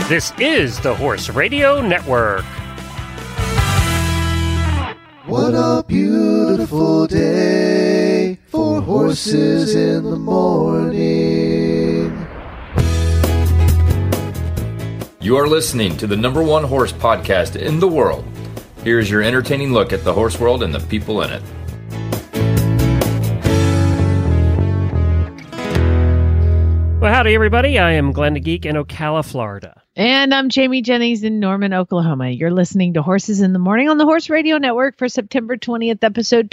This is the Horse Radio Network. What a beautiful day for horses in the morning. You are listening to the #1 horse podcast in the world. Here's your entertaining look at the horse world and the people in it. Well, howdy, everybody. I am Glenn the Geek in Ocala, Florida. And I'm Jamie Jennings in Norman, Oklahoma. You're listening to Horses in the Morning on the Horse Radio Network for September 20th, episode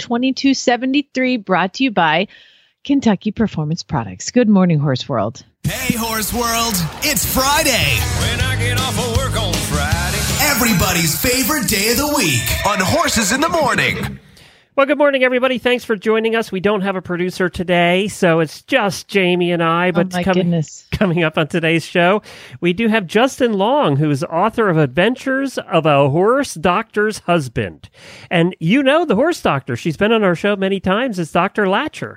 2273, brought to you by Kentucky Performance Products. Good morning, Horse World. Hey, Horse World. It's Friday. When I get off of work on Friday. Everybody's favorite day of the week on Horses in the Morning. Well, good morning, everybody. Thanks for joining us. We don't have a producer today, so it's just Jamie and I. But coming up on today's show, we do have Justin Long, who is author of Adventures of a Horse Doctor's Husband. And you know the horse doctor. She's been on our show many times. It's Dr. Latcher.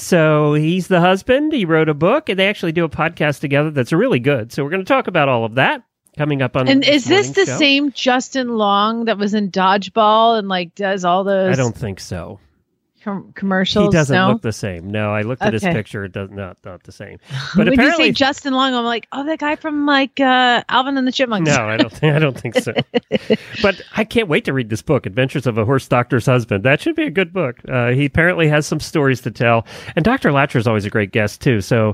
So he's the husband. He wrote a book, and they actually do a podcast together that's really good. So we're going to talk about all of that coming up on. And is this the same Justin Long that was in Dodgeball and like does all those? I don't think so. Commercials. He doesn't look the same. No, I looked at his picture. It does not the same. But when apparently, you say Justin Long, I'm like, oh, that guy from like Alvin and the Chipmunks. No, I don't think so. But I can't wait to read this book, Adventures of a Horse Doctor's Husband. That should be a good book. He apparently has some stories to tell, and Dr. Latcher is always a great guest too. So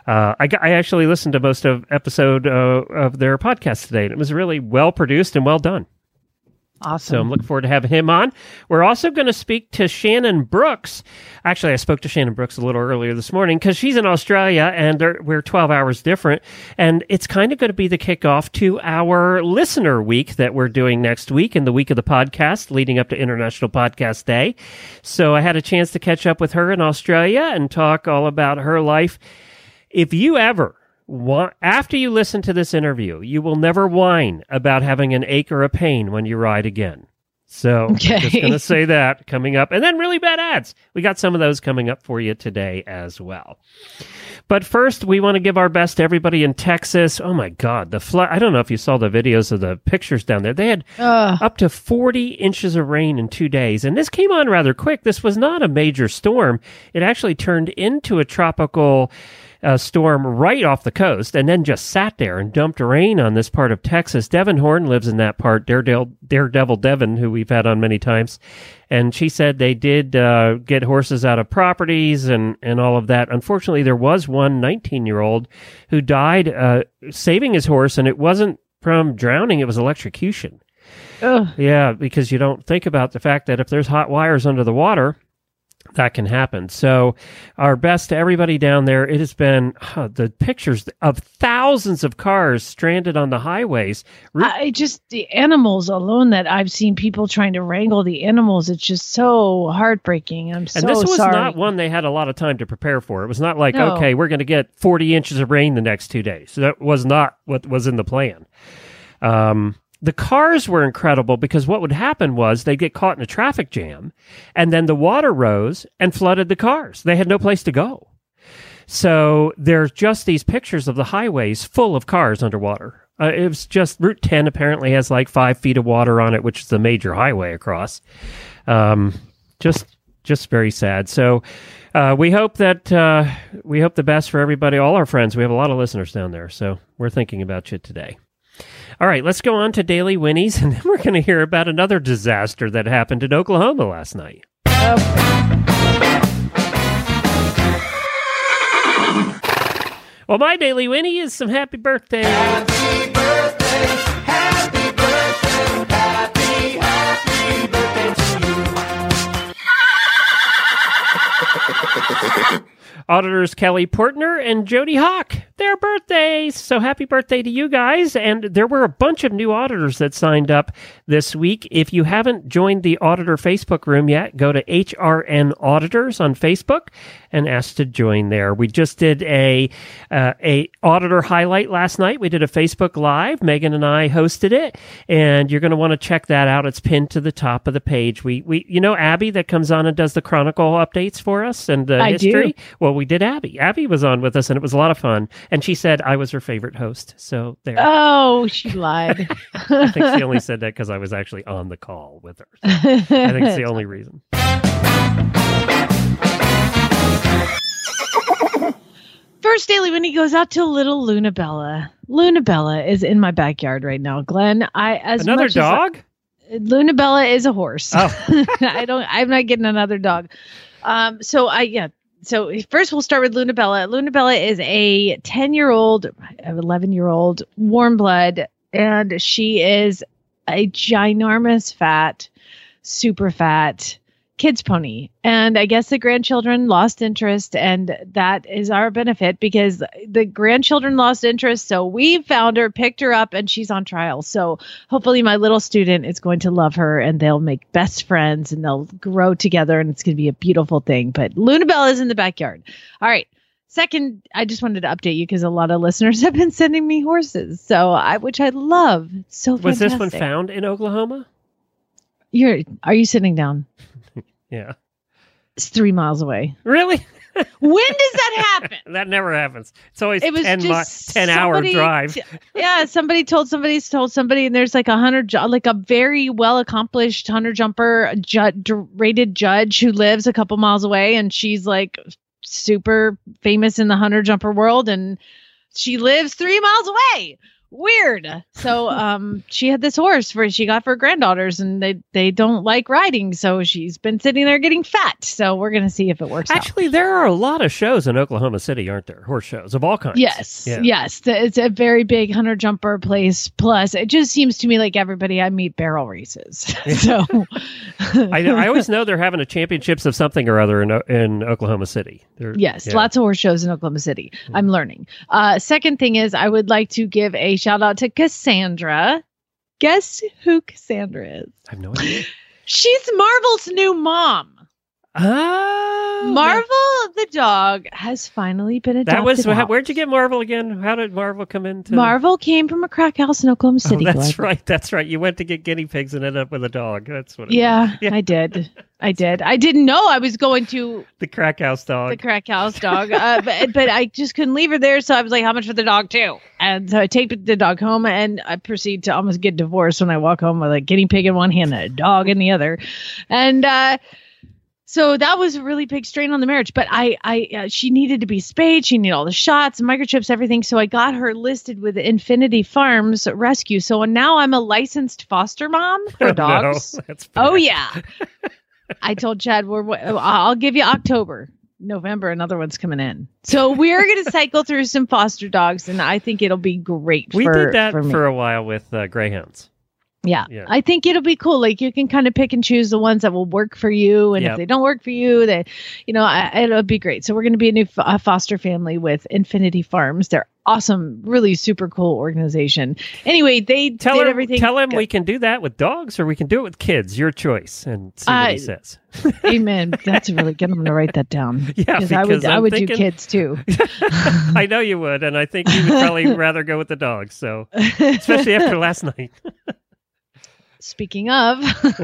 I actually listened to most of episode of their podcast today, and it was really well produced and well done. Awesome. So I'm looking forward to having him on. We're also going to speak to Shannon Brooks. Actually, I spoke to Shannon Brooks a little earlier this morning because she's in Australia and we're 12 hours different. And it's kind of going to be the kickoff to our listener week that we're doing next week and the week of the podcast leading up to International Podcast Day. So I had a chance to catch up with her in Australia and talk all about her life. If you ever after you listen to this interview, you will never whine about having an ache or a pain when you ride again. So I'm just going to say that coming up. And then really bad ads. We got some of those coming up for you today as well. But first, we want to give our best to everybody in Texas. Oh, my God. The flood. I don't know if you saw the videos of the pictures down there. They had up to 40 inches of rain in 2 days. And this came on rather quick. This was not a major storm. It actually turned into a tropical storm right off the coast and then just sat there and dumped rain on this part of Texas. Devin Horn lives in that part, Daredevil Devin, who we've had on many times. And she said they did get horses out of properties and all of that. Unfortunately, there was one 19-year-old who died saving his horse, and it wasn't from drowning, it was electrocution. Ugh. Yeah, because you don't think about the fact that if there's hot wires under the water, that can happen. So our best to everybody down there. It has been the pictures of thousands of cars stranded on the highways. The animals alone that I've seen people trying to wrangle the animals. It's just so heartbreaking. I'm so sorry. And this was not one they had a lot of time to prepare for. It was not like, okay, we're going to get 40 inches of rain the next 2 days. So that was not what was in the plan. The cars were incredible because what would happen was they'd get caught in a traffic jam, and then the water rose and flooded the cars. They had no place to go. So there's just these pictures of the highways full of cars underwater. It was just Route 10 apparently has like 5 feet of water on it, which is the major highway across. Just very sad. So we hope the best for everybody, all our friends. We have a lot of listeners down there, so we're thinking about you today. All right, let's go on to Daily Winnies, and then we're going to hear about another disaster that happened in Oklahoma last night. Well, my Daily Winnie is some happy birthday. Happy birthday, happy birthday, happy birthday to you. Auditors Kelly Portner and Jody Hawk, their birthdays. So happy birthday to you guys. And there were a bunch of new auditors that signed up this week. If you haven't joined the auditor Facebook room yet, go to HRN Auditors on Facebook and ask to join there. We just did a auditor highlight last night. We did a Facebook Live. Megan and I hosted it, and you're going to want to check that out. It's pinned to the top of the page. We you know Abby that comes on and does the Chronicle updates for us and the history? Do. Well, we did Abby. Abby was on with us, and it was a lot of fun. And she said I was her favorite host. So there. Oh, she lied. I think she only said that because I was actually on the call with her. So I think it's the only reason. First daily when he goes out to little Luna Bella. Luna Bella is in my backyard right now, Glenn. Another dog? Luna Bella is a horse. Oh. I'm not getting another dog. So first we'll start with Luna Bella. Luna Bella is a 11-year-old warm blood, and she is a ginormous fat, super fat kids pony. And I guess the grandchildren lost interest, and that is our benefit because the grandchildren lost interest. So we found her, picked her up, and she's on trial. So hopefully my little student is going to love her, and they'll make best friends, and they'll grow together, and it's going to be a beautiful thing. But Luna Bella is in the backyard. All right. Second, I just wanted to update you because a lot of listeners have been sending me horses, which I love. It's so fantastic. Was this one found in Oklahoma? Are you sitting down? Yeah. It's 3 miles away. Really? When does that happen? That never happens. It's always It was 10-hour drive. Somebody told somebody, and there's like a very well accomplished hunter jumper rated judge who lives a couple miles away, and she's like super famous in the hunter jumper world, and she lives 3 miles away. Weird. So she had this horse she got for her granddaughters, and they don't like riding, so she's been sitting there getting fat. So we're going to see if it works Actually, there are a lot of shows in Oklahoma City, aren't there? Horse shows of all kinds. Yes. Yeah. Yes. It's a very big hunter jumper place. Plus, it just seems to me like everybody I meet barrel races. So I always know they're having a championships of something or other in Oklahoma City. Lots of horse shows in Oklahoma City. I'm learning. Second thing is I would like to give a shout out to Cassandra. Guess who Cassandra is? I have no idea. She's Marvel's new mom. Marvel the dog has finally been adopted. Where'd you get Marvel again? How did Marvel come into? Marvel came from a crack house in Oklahoma City. Oh, that's right. That's right. You went to get guinea pigs and ended up with a dog. That's what. Yeah, I did. I didn't know I was going to the crack house dog. The crack house dog. But I just couldn't leave her there, so I was like, "How much for the dog too?" And so I take the dog home, and I proceed to almost get divorced when I walk home with a guinea pig in one hand and a dog in the other, and. So that was a really big strain on the marriage, but she needed to be spayed. She needed all the shots, microchips, everything. So I got her listed with Infinity Farms Rescue. So now I'm a licensed foster mom for dogs. No, that's bad. Oh yeah. I told Chad, I'll give you October, November, another one's coming in. So we're going to cycle through some foster dogs, and I think it'll be great. We did that for a while with greyhounds. Yeah, I think it'll be cool. Like you can kind of pick and choose the ones that will work for you, and if they don't work for you, then it'll be great. So we're going to be a new foster family with Infinity Farms. They're awesome, really super cool organization. Anyway, they did everything. Tell him we can do that with dogs, or we can do it with kids. Your choice, and see what he says. Amen. That's really good. I'm going to write that down. Yeah, because I would do kids too. I know you would, and I think you would probably rather go with the dogs. So, especially after last night. Speaking of,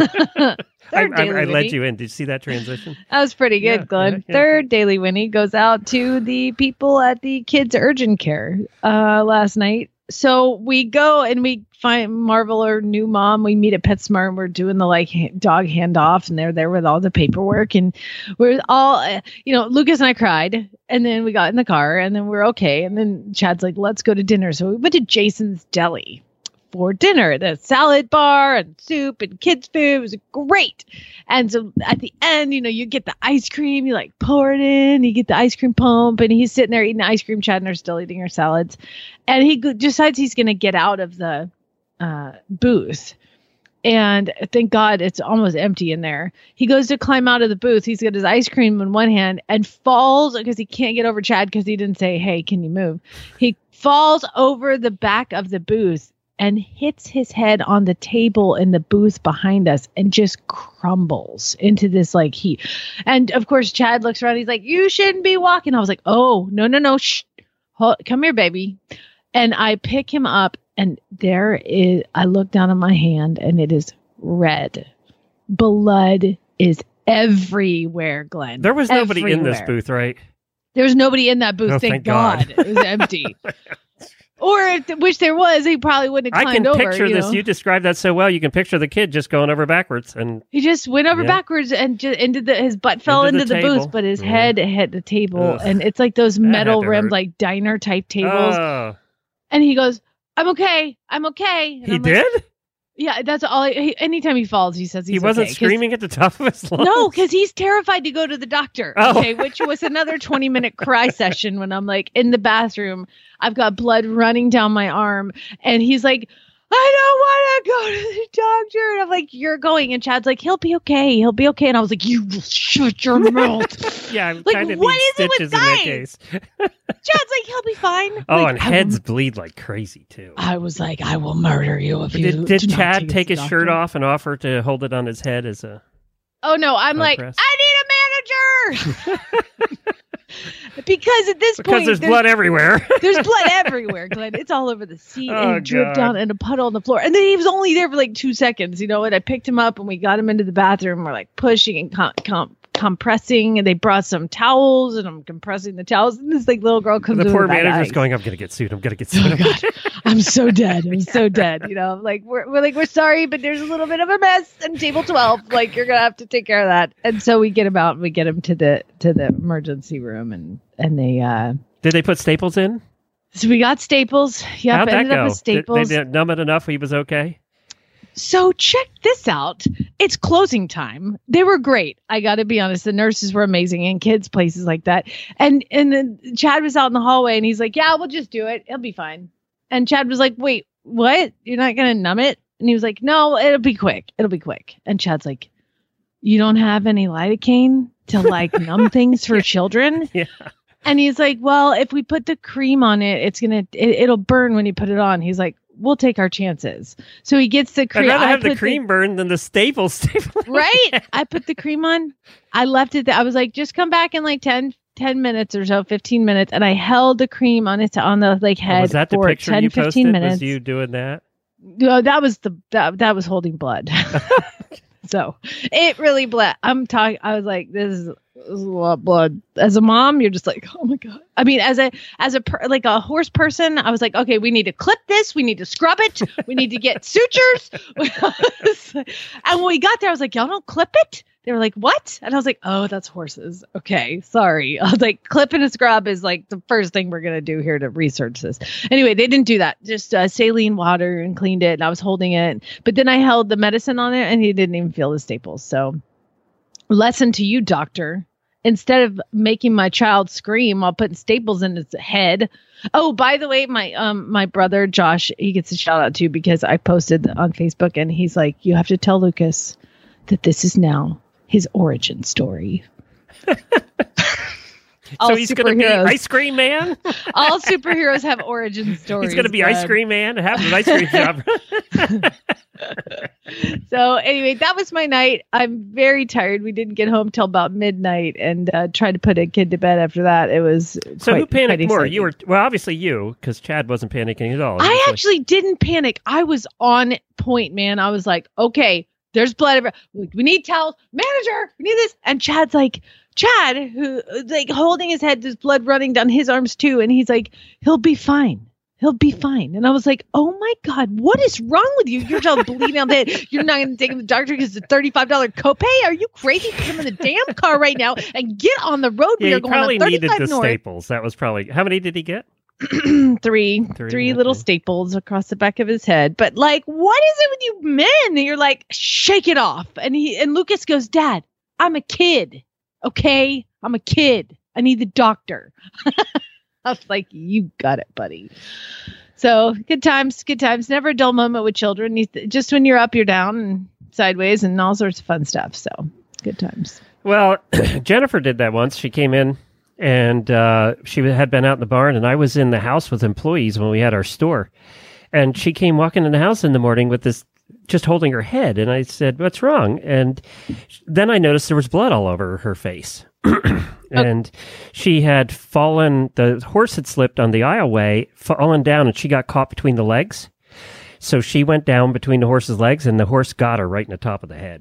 I led you in. Did you see that transition? That was pretty good, Glenn. Third Daily Winnie goes out to the people at the kids' urgent care last night. So we go and we find Marvel, her new mom. We meet at PetSmart, and we're doing the dog handoff, and they're there with all the paperwork, and we're all, Lucas and I cried, and then we got in the car, and then we're okay, and then Chad's like, "Let's go to dinner." So we went to Jason's Deli for dinner, the salad bar and soup and kids food. It was great. And so at the end, you get the ice cream, you pour it in, you get the ice cream pump, and he's sitting there eating ice cream. Chad and her still eating her salads. And he decides he's going to get out of the booth. And thank God it's almost empty in there. He goes to climb out of the booth. He's got his ice cream in one hand and falls because he can't get over Chad because he didn't say, "Hey, can you move?" He falls over the back of the booth and hits his head on the table in the booth behind us and just crumbles into this heat. And of course, Chad looks around. He's like, "You shouldn't be walking." I was like, "Oh, no. Shh. Come here, baby." And I pick him up, and I look down at my hand, and it is red. Blood is everywhere, Glenn. There was nobody in this booth, right? There was nobody in that booth. Oh, thank thank God. It was empty. Or which there was, he probably wouldn't have I climbed can over. picture this. know? You described that so well. You can picture the kid just going over backwards, and He just went over Yeah. backwards and just his butt fell Into into the the table. booth, but his Yeah. head hit the table. Ugh. And it's like those had metal to rimmed, hurt. like diner type tables. Oh, And he goes, I'm okay. I'm okay. And he I'm like, did. yeah, that's all. Anytime he falls, he says he's He wasn't okay, 'cause- screaming at the top of his lungs. No, because he's terrified to go to the doctor. Oh. Okay, which was another 20-minute cry session when I'm like in the bathroom. I've got blood running down my arm, and he's like, I don't want to go to the doctor. And I'm like, you're going. And Chad's like, he'll be okay. He'll be okay. And I was like, you will shut your mouth. Yeah, I Like, kind of what need is it with stitches in that guys? case. Chad's like, he'll be fine. Oh, Like, and I will- heads bleed like crazy too. I was like, I will murder you if you Did do not Chad us take to his the shirt doctor. off and offer to hold it on his head as a? Oh no, I'm like, Compress. I need a manager. Because at this Because point, there's blood everywhere. there's blood everywhere, Glenn. It's all over the seat Oh, and it dripped God. down in a puddle on the floor. And then he was only there for like 2 seconds, and I picked him up and we got him into the bathroom. We're like pushing and compressing, and they brought some towels, and I'm compressing the towels. And this like little girl comes The in poor with a bag of manager's ice. going, I'm going to get sued. I'm going to get sued. Oh God, I'm so dead. I'm so dead. Like we're sorry, but there's a little bit of a mess in table 12. Like you're gonna have to take care of that. And so we get him out and we get him to the emergency room, and they Did they put staples in? so we got staples. Yep, How'd that ended go? up with staples. They didn't numb it enough. He was okay. So check this out. It's closing time. They were great. I got to be honest. The nurses were amazing in kids' places like that. And then Chad was out in the hallway and he's like, yeah, we'll just do it. It'll be fine. And Chad was like, wait, what? You're not going to numb it? And he was like, no, it'll be quick. It'll be quick. And Chad's like, you don't have any lidocaine to like numb things for children? Yeah. And he's like, well, if we put the cream on it, it'll burn when you put it on. He's like, we'll take our chances. So he gets the I'd cream. rather have the put cream burn than the staples. right? I put the cream on. I left it there. I was like, just come back in like 10 minutes or so, 15 minutes. And I held the cream on the like head Was that the for picture 10, you 15 posted? minutes. Was you doing that? No, that was that was holding blood. So it really bled. I was like, this is a lot of blood. As a mom, you're just like, oh my God. I mean, as a horse person, I was like, okay, we need to clip this. We need to scrub it. We need to get sutures. And when we got there, I was like, y'all don't clip it? They were like, what? And I was like, oh, that's horses. Okay, sorry. I was like, clip and a scrub is like the first thing we're going to do here to research this. Anyway, they didn't do that. Just saline water and cleaned it. And I was holding it. But then I held the medicine on it and he didn't even feel the staples. So lesson to you, doctor. Instead of making my child scream while putting staples in his head. Oh, by the way, my brother Josh, he gets a shout out too because I posted on Facebook and he's like, you have to tell Lucas that this is now his origin story. So he's going to be Ice Cream Man? All superheroes have origin stories. He's going to be Ice Glenn. Cream Man and have an ice cream shop. So anyway, that was my night. I'm very tired. We didn't get home till about midnight and tried to put a kid to bed after that. It was So who quite panicked more? exciting. You were, well, obviously you, because Chad wasn't panicking at all. I actually didn't panic. I was on point, man. I was like, okay, there's blood everywhere. We need towels. Manager, we need this. And Chad, who like holding his head, there's blood running down his arms too. And he's like, he'll be fine. He'll be fine. And I was like, oh my God, what is wrong with you? Your child's bleeding out the head. You're not going to take him to the doctor because it's a $35 copay? Are you crazy? Put him in the damn car right now and get on the road. Yeah, We he are going probably on needed 35 the north. staples. That was probably, how many did he get? Three little okay. staples across the back of his head. But like, what is it with you men? And you're like, shake it off. And Lucas goes, Dad, I'm a kid. Okay? I'm a kid. I need the doctor. I was like, you got it, buddy. So good times. Never a dull moment with children. Just when you're up, you're down and sideways and all sorts of fun stuff. So good times. Well, Jennifer did that once. She came in and she had been out in the barn, and I was in the house with employees when we had our store. And she came walking in the house in the morning with this, just holding her head. And I said, what's wrong? And then I noticed there was blood all over her face. And she had fallen, the horse had slipped on the aisleway, fallen down, and she got caught between the legs. So she went down between the horse's legs, and the horse got her right in the top of the head.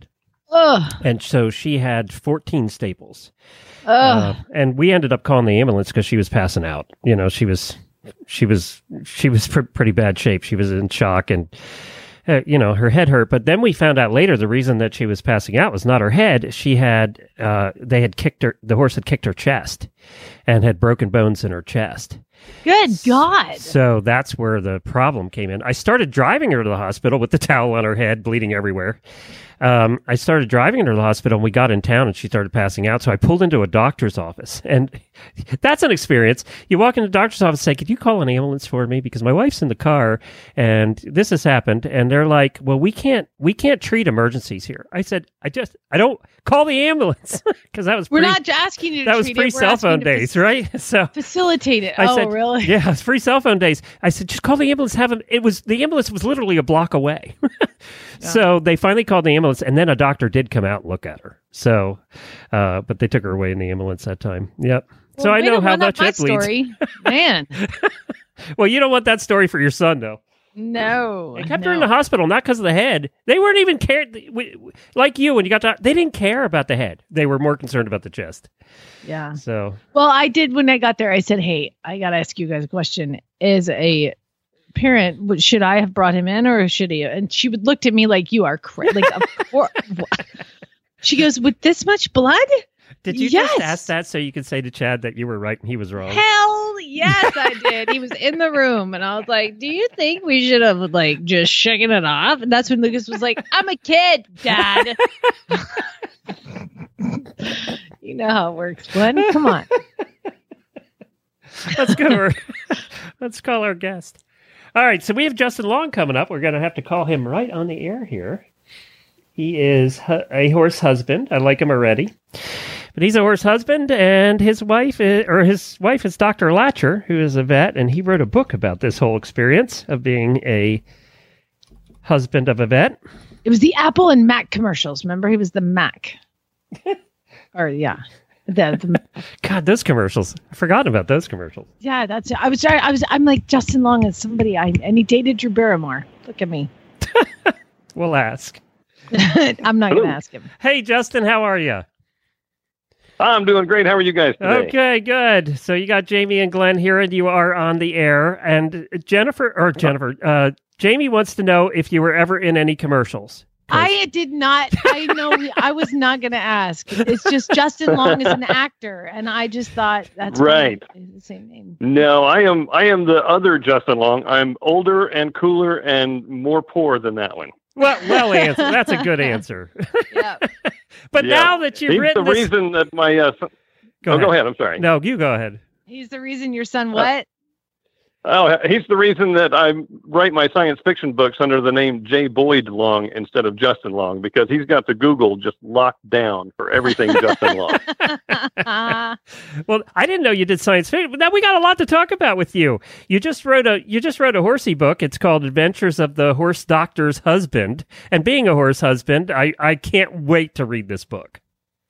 Ugh. And so she had 14 staples. Ugh. And we ended up calling the ambulance because she was passing out. You know, she was pretty bad shape. She was in shock and, you know, her head hurt. But then we found out later the reason that she was passing out was not her head. She had, the horse had kicked her chest and had broken bones in her chest. Good God. So that's where the problem came in. I started driving her to the hospital with the towel on her head, bleeding everywhere. I started driving her to the hospital, and we got in town, and she started passing out. So I pulled into a doctor's office, and that's an experience. You walk into the doctor's office and say, could you call an ambulance for me? Because my wife's in the car, and this has happened. And they're like, well, we can't treat emergencies here. I said, I don't call the ambulance because that was We're not asking you to that was treat pre it. We're cell asking phone to days, right? So facilitate it. I said, really? Yeah, it's free cell phone days. I said, just call the ambulance. The ambulance was literally a block away. So they finally called the ambulance, and then a doctor did come out and look at her. So, but they took her away in the ambulance that time. Yep. So I know how much it bleeds. Story. Man. Well, you don't want that story for your son, though. No. They kept her in the hospital, not because of the head. They weren't even like you when you got to. They didn't care about the head. They were more concerned about the chest. Yeah. So. Well, I did when I got there. I said, "Hey, I got to ask you guys a question. As a parent, should I have brought him in, or should he?" And she would looked at me like, "You are crazy." Like, she goes, "With this much blood?" Did you Yes. just ask that so you could say to Chad that you were right and he was wrong? Hell yes, I did. He was in the room, and I was like, "Do you think we should have like just shaken it off?" And that's when Lucas was like, "I'm a kid, Dad." You know how it works, Glenn. Come on. Let's go to her. Let's call our guest. All right, so we have Justin Long coming up. We're going to have to call him right on the air here. He is a horse husband. I like him already. But he's a horse husband, and his wife is Dr. Latcher, who is a vet, and he wrote a book about this whole experience of being a husband of a vet. It was the Apple and Mac commercials. Remember, he was the Mac. Or yeah, the God, those commercials! I've forgotten about those commercials. yeah. That's it. I'm like Justin Long is somebody and he dated Drew Barrymore. Look at me. We'll ask. I'm not going to ask him. Hey, Justin, how are you? I'm doing great. How are you guys today? Okay, good. So you got Jamie and Glenn here, and you are on the air. And Jamie wants to know if you were ever in any commercials. I did not. I know. I was not going to ask. It's just Justin Long is an actor, and I just thought that's right. The same name. No, I am the other Justin Long. I'm older and cooler and more poor than that one. Well answered. That's a good answer. Yeah. But Yeah. now that you've He's written the this... reason that my son... Go ahead. I'm sorry. No, you go ahead. He's the reason your son what? He's the reason that I write my science fiction books under the name J. Boyd Long instead of Justin Long, because he's got the Google just locked down for everything Justin Long. Well, I didn't know you did science fiction, but now we got a lot to talk about with you. You just wrote a horsey book. It's called Adventures of the Horse Doctor's Husband. And being a horse husband, I can't wait to read this book.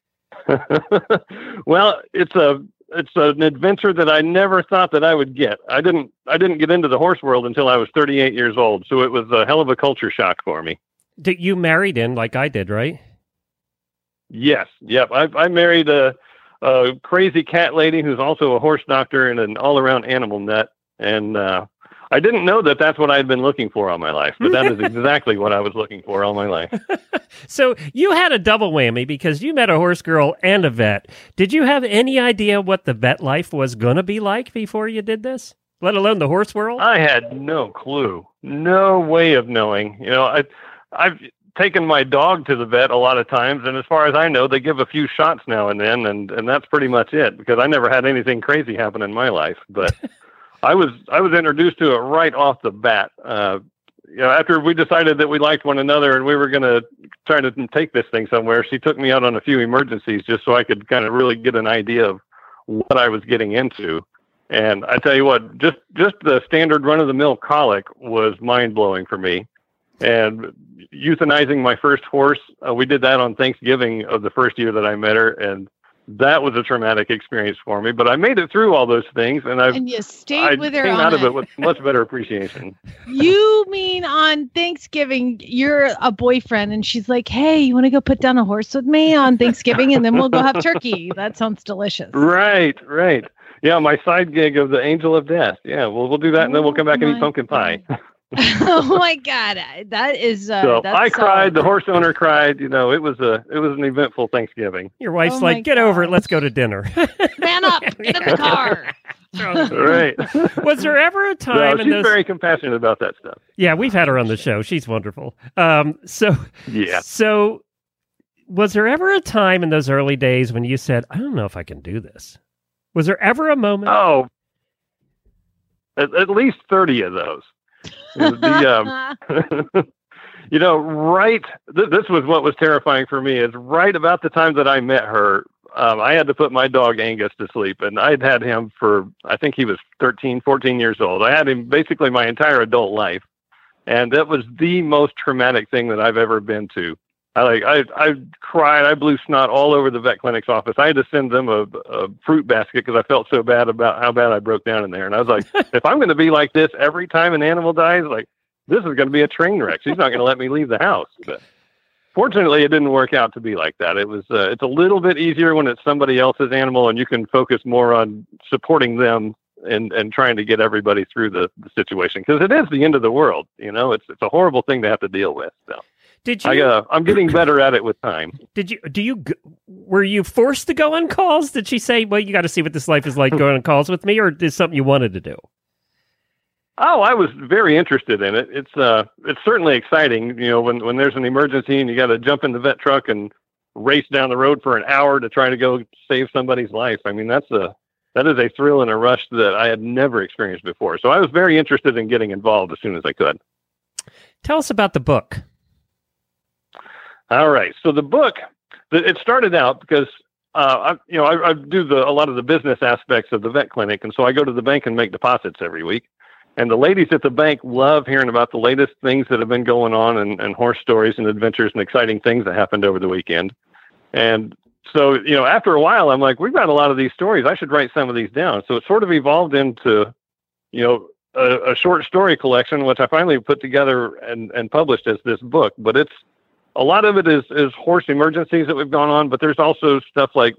Well, it's an adventure that I never thought that I would get. I didn't get into the horse world until I was 38 years old, so it was a hell of a culture shock for me. You married in like I did, right? Yes. Yep. I married a crazy cat lady who's also a horse doctor and an all-around animal nut. And I didn't know that that's what I had been looking for all my life, but that is exactly what I was looking for all my life. So you had a double whammy because you met a horse girl and a vet. Did you have any idea what the vet life was going to be like before you did this, let alone the horse world? I had no clue, no way of knowing. You know, I've taken my dog to the vet a lot of times, and as far as I know, they give a few shots now and then, and that's pretty much it, because I never had anything crazy happen in my life. But I was introduced to it right off the bat. After we decided that we liked one another and we were going to try to take this thing somewhere, she took me out on a few emergencies just so I could kind of really get an idea of what I was getting into. And I tell you what, just the standard run-of-the-mill colic was mind-blowing for me. And euthanizing my first horse, we did that on Thanksgiving of the first year that I met her, and that was a traumatic experience for me. But I made it through all those things, and I you stayed with her came on out of it with much better appreciation. You mean on Thanksgiving, you're a boyfriend, and she's like, "Hey, you want to go put down a horse with me on Thanksgiving, and then we'll go have turkey." That sounds delicious. Right. Yeah, my side gig of the Angel of Death. Yeah, we'll do that, and then we'll come back and eat pumpkin pie. Oh my God, that is. So I cried. The horse owner cried. It was an eventful Thanksgiving. Your wife's Oh my like, get over it. gosh. Let's go to dinner. Man up, get in the car. Right. Was there ever a So time in she's those? very compassionate about that stuff. Yeah, we've had her on the show. She's wonderful. Yeah. So, was there ever a time in those early days when you said, "I don't know if I can do this"? Was there ever a moment? Oh, at least 30 of those. Right. This was what was terrifying for me. Is right about the time that I met her, I had to put my dog Angus to sleep, and I'd had him for, I think he was 13, 14 years old. I had him basically my entire adult life, and that was the most traumatic thing that I've ever been to. I cried. I blew snot all over the vet clinic's office. I had to send them a fruit basket because I felt so bad about how bad I broke down in there. And I was like, if I'm going to be like this every time an animal dies, like, this is going to be a train wreck. She's not going to let me leave the house. But fortunately, it didn't work out to be like that. It was it's a little bit easier when it's somebody else's animal and you can focus more on supporting them and trying to get everybody through the situation, because it is the end of the world. It's a horrible thing to have to deal with. So. Did you? I'm getting better at it with time. Were you forced to go on calls? Did she say, "Well, you got to see what this life is like going on calls with me," or is something you wanted to do? Oh, I was very interested in it. It's certainly exciting. When there's an emergency and you got to jump in the vet truck and race down the road for an hour to try to go save somebody's life. I mean, that is a thrill and a rush that I had never experienced before. So I was very interested in getting involved as soon as I could. Tell us about the book. All right. So the book, it started out because I do a lot of the business aspects of the vet clinic, and so I go to the bank and make deposits every week. And the ladies at the bank love hearing about the latest things that have been going on and horse stories and adventures and exciting things that happened over the weekend. And so, after a while, I'm like, we've got a lot of these stories. I should write some of these down. So it sort of evolved into, a short story collection, which I finally put together and published as this book. But a lot of it is horse emergencies that we've gone on, but there's also stuff like,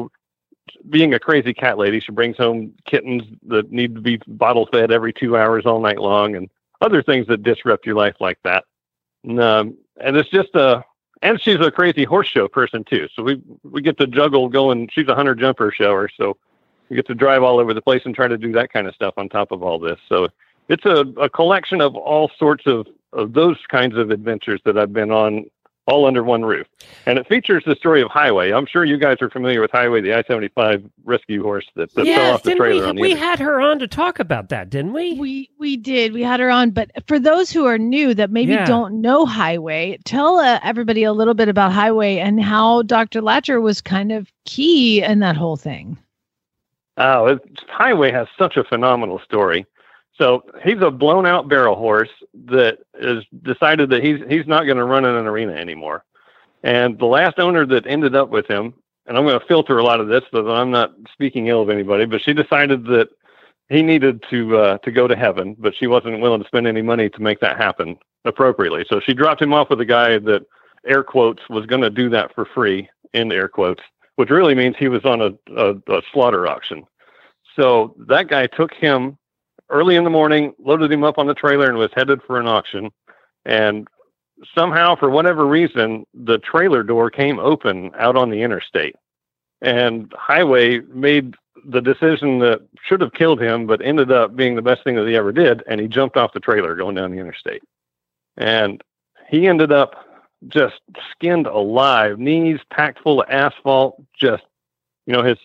being a crazy cat lady. She brings home kittens that need to be bottle fed every 2 hours all night long, and other things that disrupt your life like that. And it's just and she's a crazy horse show person too. So we get to juggle going. She's a hunter jumper shower. So we get to drive all over the place and try to do that kind of stuff on top of all this. So it's a collection of all sorts of those kinds of adventures that I've been on, all under one roof. And it features the story of Highway. I'm sure you guys are familiar with Highway, the I-75 rescue horse that fell off the trailer on the we interstate. had her on to talk about that, didn't we? We did. We had her on. But for those who are new that maybe don't know Highway, tell everybody a little bit about Highway and how Dr. Latcher was kind of key in that whole thing. Oh, Highway has such a phenomenal story. So he's a blown out barrel horse that has decided that he's not going to run in an arena anymore. And the last owner that ended up with him, and I'm going to filter a lot of this so that I'm not speaking ill of anybody, but she decided that he needed to go to heaven, but she wasn't willing to spend any money to make that happen appropriately. So she dropped him off with a guy that, air quotes, was going to do that for free, in air quotes, which really means he was on a slaughter auction. So that guy took him early in the morning, loaded him up on the trailer, and was headed for an auction. And somehow, for whatever reason, the trailer door came open out on the interstate. And Highway made the decision that should have killed him, but ended up being the best thing that he ever did. And he jumped off the trailer going down the interstate. And he ended up just skinned alive, knees packed full of asphalt, just, his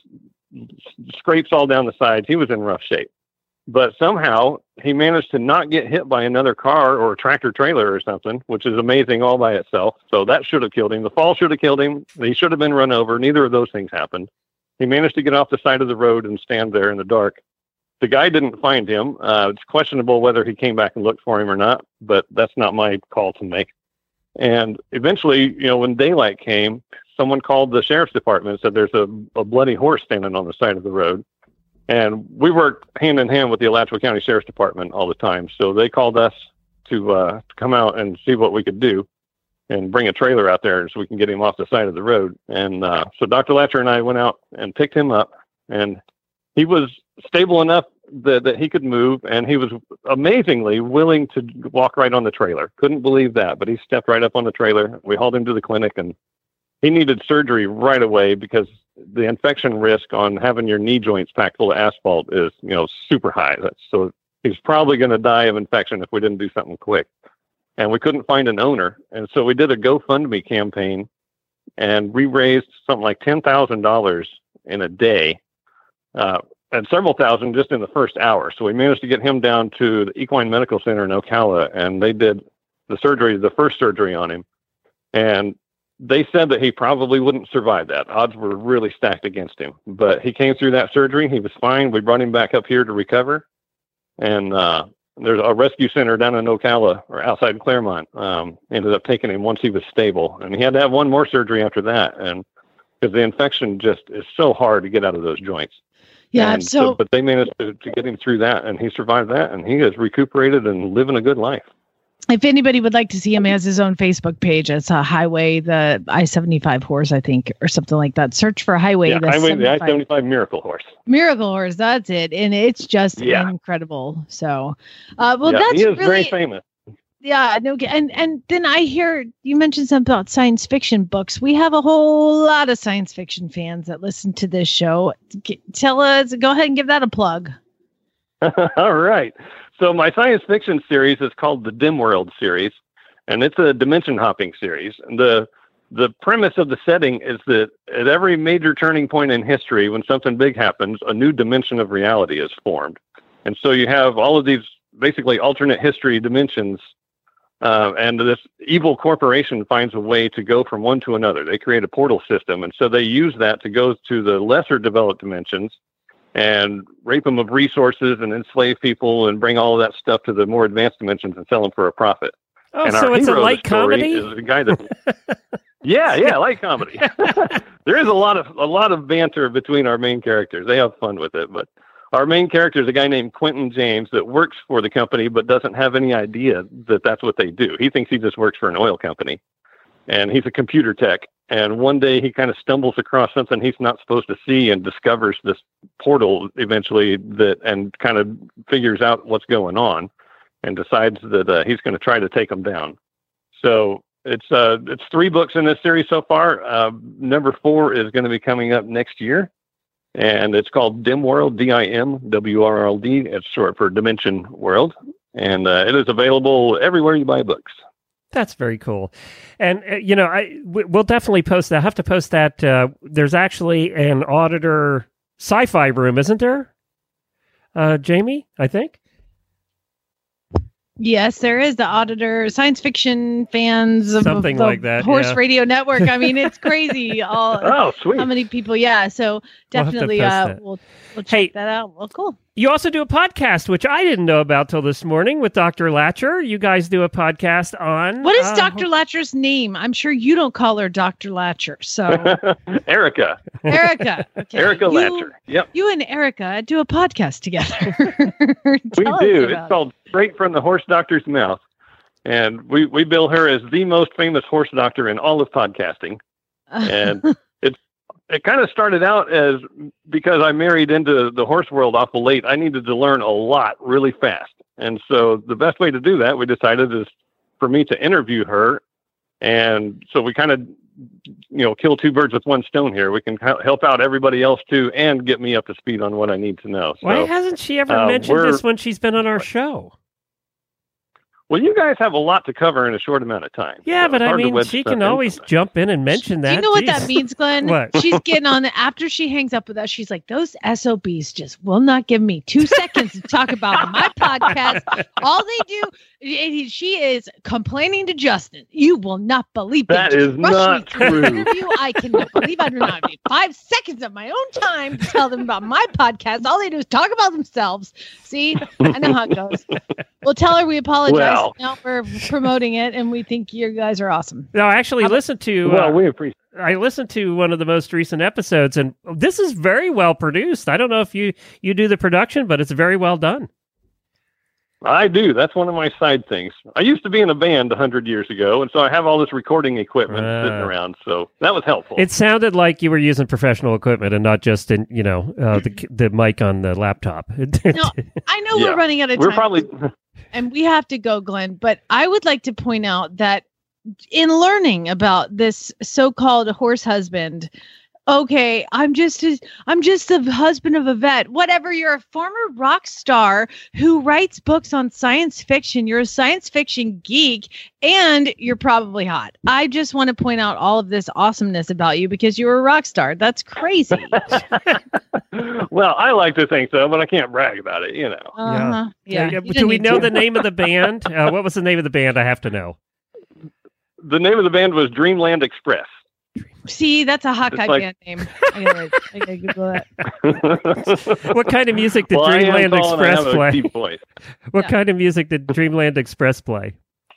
scrapes all down the sides. He was in rough shape. But somehow he managed to not get hit by another car or a tractor trailer or something, which is amazing all by itself. So that should have killed him. The fall should have killed him. He should have been run over. Neither of those things happened. He managed to get off the side of the road and stand there in the dark. The guy didn't find him. It's questionable whether he came back and looked for him or not, but that's not my call to make. And eventually, when daylight came, someone called the sheriff's department and said there's a bloody horse standing on the side of the road. And we worked hand in hand with the Alachua County Sheriff's Department all the time. So they called us to come out and see what we could do and bring a trailer out there so we can get him off the side of the road. And so Dr. Latcher and I went out and picked him up, and he was stable enough that he could move, and he was amazingly willing to walk right on the trailer. Couldn't believe that, but he stepped right up on the trailer. We hauled him to the clinic, and he needed surgery right away because the infection risk on having your knee joints packed full of asphalt is, super high. So he's probably going to die of infection if we didn't do something quick. And we couldn't find an owner. And so we did a GoFundMe campaign, and we raised something like $10,000 in a day, and several thousand just in the first hour. So we managed to get him down to the Equine Medical Center in Ocala, and they did the first surgery on him. And they said that he probably wouldn't survive that. Odds were really stacked against him. But he came through that surgery. He was fine. We brought him back up here to recover. And there's a rescue center down in Ocala, or outside Claremont, ended up taking him once he was stable. And he had to have one more surgery after that. And because the infection just is so hard to get out of those joints. Yeah. And but they managed to get him through that, and he survived that, and he has recuperated and living a good life. If anybody would like to see him, he has his own Facebook page. It's a Highway, the I-75 horse, I think, or something like that. Search for Highway. The I-75 Miracle Horse. Miracle Horse, that's it. And it's just incredible. So, that's he is really very famous. Yeah, no, and then I hear you mentioned something about science fiction books. We have a whole lot of science fiction fans that listen to this show. Tell us, go ahead and give that a plug. All right. So my science fiction series is called the Dim World series, and it's a dimension hopping series. And the premise of the setting is that at every major turning point in history, when something big happens, a new dimension of reality is formed. And so you have all of these basically alternate history dimensions, and this evil corporation finds a way to go from one to another. They create a portal system, and so they use that to go to the lesser developed dimensions and rape them of resources and enslave people and bring all of that stuff to the more advanced dimensions and sell them for a profit. Oh, and so it's a light comedy? Is a guy that, yeah, light comedy. There is a lot of banter between our main characters. They have fun with it, but our main character is a guy named Quentin James that works for the company but doesn't have any idea that that's what they do. He thinks he just works for an oil company, and he's a computer tech. And one day he kind of stumbles across something he's not supposed to see and discovers this portal eventually and kind of figures out what's going on and decides that he's going to try to take them down. So it's 3 books in this series so far. Number 4 is going to be coming up next year, and it's called Dim World, DIMWRLD. It's short for Dimension World, and it is available everywhere you buy books. That's very cool. And, we'll definitely post that. I have to post that. There's actually an auditor sci-fi room, isn't there? Jamie, I think. Yes, there is the auditor science fiction fans of something the like that. Horse Radio Network. I mean, it's crazy. Oh, sweet. How many people? Yeah. So definitely we'll check that out. Well, cool. You also do a podcast, which I didn't know about till this morning, with Dr. Latcher. You guys do a podcast on... What is Dr. Latcher's name? I'm sure you don't call her Dr. Latcher. So Erica. Okay. Erica Latcher. Yep. You and Erica do a podcast together. We do. It's called Straight from the Horse Doctor's Mouth. And we bill her as the most famous horse doctor in all of podcasting. And it kind of started out as, because I married into the horse world awful late, I needed to learn a lot really fast. And so the best way to do that, we decided, is for me to interview her. And so we kind of, kill 2 birds with 1 stone here. We can help out everybody else too, and get me up to speed on what I need to know. So, why hasn't she ever mentioned this when she's been on our show? Well, you guys have a lot to cover in a short amount of time. Yeah, so but I mean, she can always jump in and mention that. Do you know what that means, Glenn? What? She's getting on after she hangs up with us. She's like, those SOBs just will not give me 2 seconds to talk about my podcast. All they do, she is complaining to Justin. You will not believe that is not true. I cannot believe I do not have 5 seconds of my own time to tell them about my podcast. All they do is talk about themselves. See, I know how it goes. We'll tell her we apologize. Wow. Now we're promoting it, and we think you guys are awesome. No, I actually listened to. Well, we appreciate. I listened to one of the most recent episodes, and this is very well produced. I don't know if you do the production, but it's very well done. I do. That's one of my side things. I used to be in a band 100 years ago, and so I have all this recording equipment sitting around. So that was helpful. It sounded like you were using professional equipment and not just in the mic on the laptop. No, I know we're running out of time. We're probably. And we have to go, Glenn. But I would like to point out that in learning about this so-called horse husband, okay, I'm just the husband of a vet. Whatever, you're a former rock star who writes books on science fiction. You're a science fiction geek, and you're probably hot. I just want to point out all of this awesomeness about you because you're a rock star. That's crazy. Well, I like to think so, but I can't brag about it, Uh-huh. Yeah. Do we know the name of the band? What was the name of the band? I have to know. The name of the band was Dreamland Express. See, that's a Hawkeye band name. I gotta Google that. What kind of music did Well, Dreamland I am tall and I Express have a play? deep voice. What kind of music did Dreamland Express play?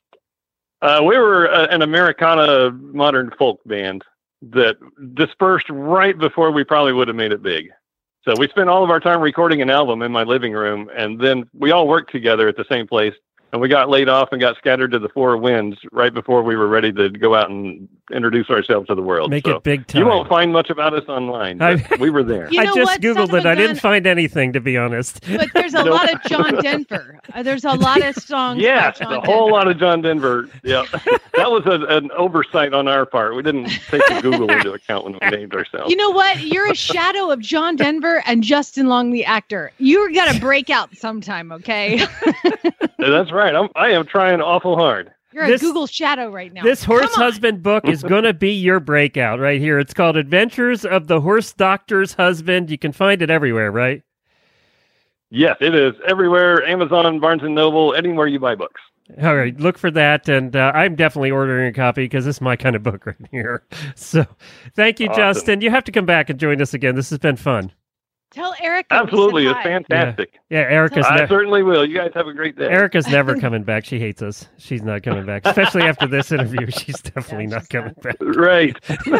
We were an Americana modern folk band that dispersed right before we probably would have made it big. So we spent all of our time recording an album in my living room, and then we all worked together at the same place. And we got laid off and got scattered to the four winds right before we were ready to go out and introduce ourselves to the world. Make it big time. You won't find much about us online, but we were there. You know I just what, Googled son of it. a I didn't gun? find anything, to be honest. But there's a lot of John Denver. There's a lot of songs. Yes, by John a whole Denver. lot of John Denver. Yeah, that was an oversight on our part. We didn't take the Google into account when we named ourselves. You know what? You're a shadow of John Denver and Justin Long, the actor. You're gonna break out sometime, okay? That's right. I am trying awful hard. You're This- a Google shadow right now. This horse Come on. husband book is going to be your breakout right here. It's called Adventures of the Horse Doctor's Husband. You can find it everywhere, right? Yes, it is everywhere. Amazon, Barnes and Noble, anywhere you buy books. All right, look for that, and I'm definitely ordering a copy because this is my kind of book right here. So, thank you, Awesome. Justin. You have to come back and join us again. This has been fun. Tell Eric. Absolutely, it's fantastic. Yeah, Erica's I certainly will. You guys have a great day. Erica's never coming back. She hates us. She's not coming back, especially after this interview. She's definitely not coming back. Right.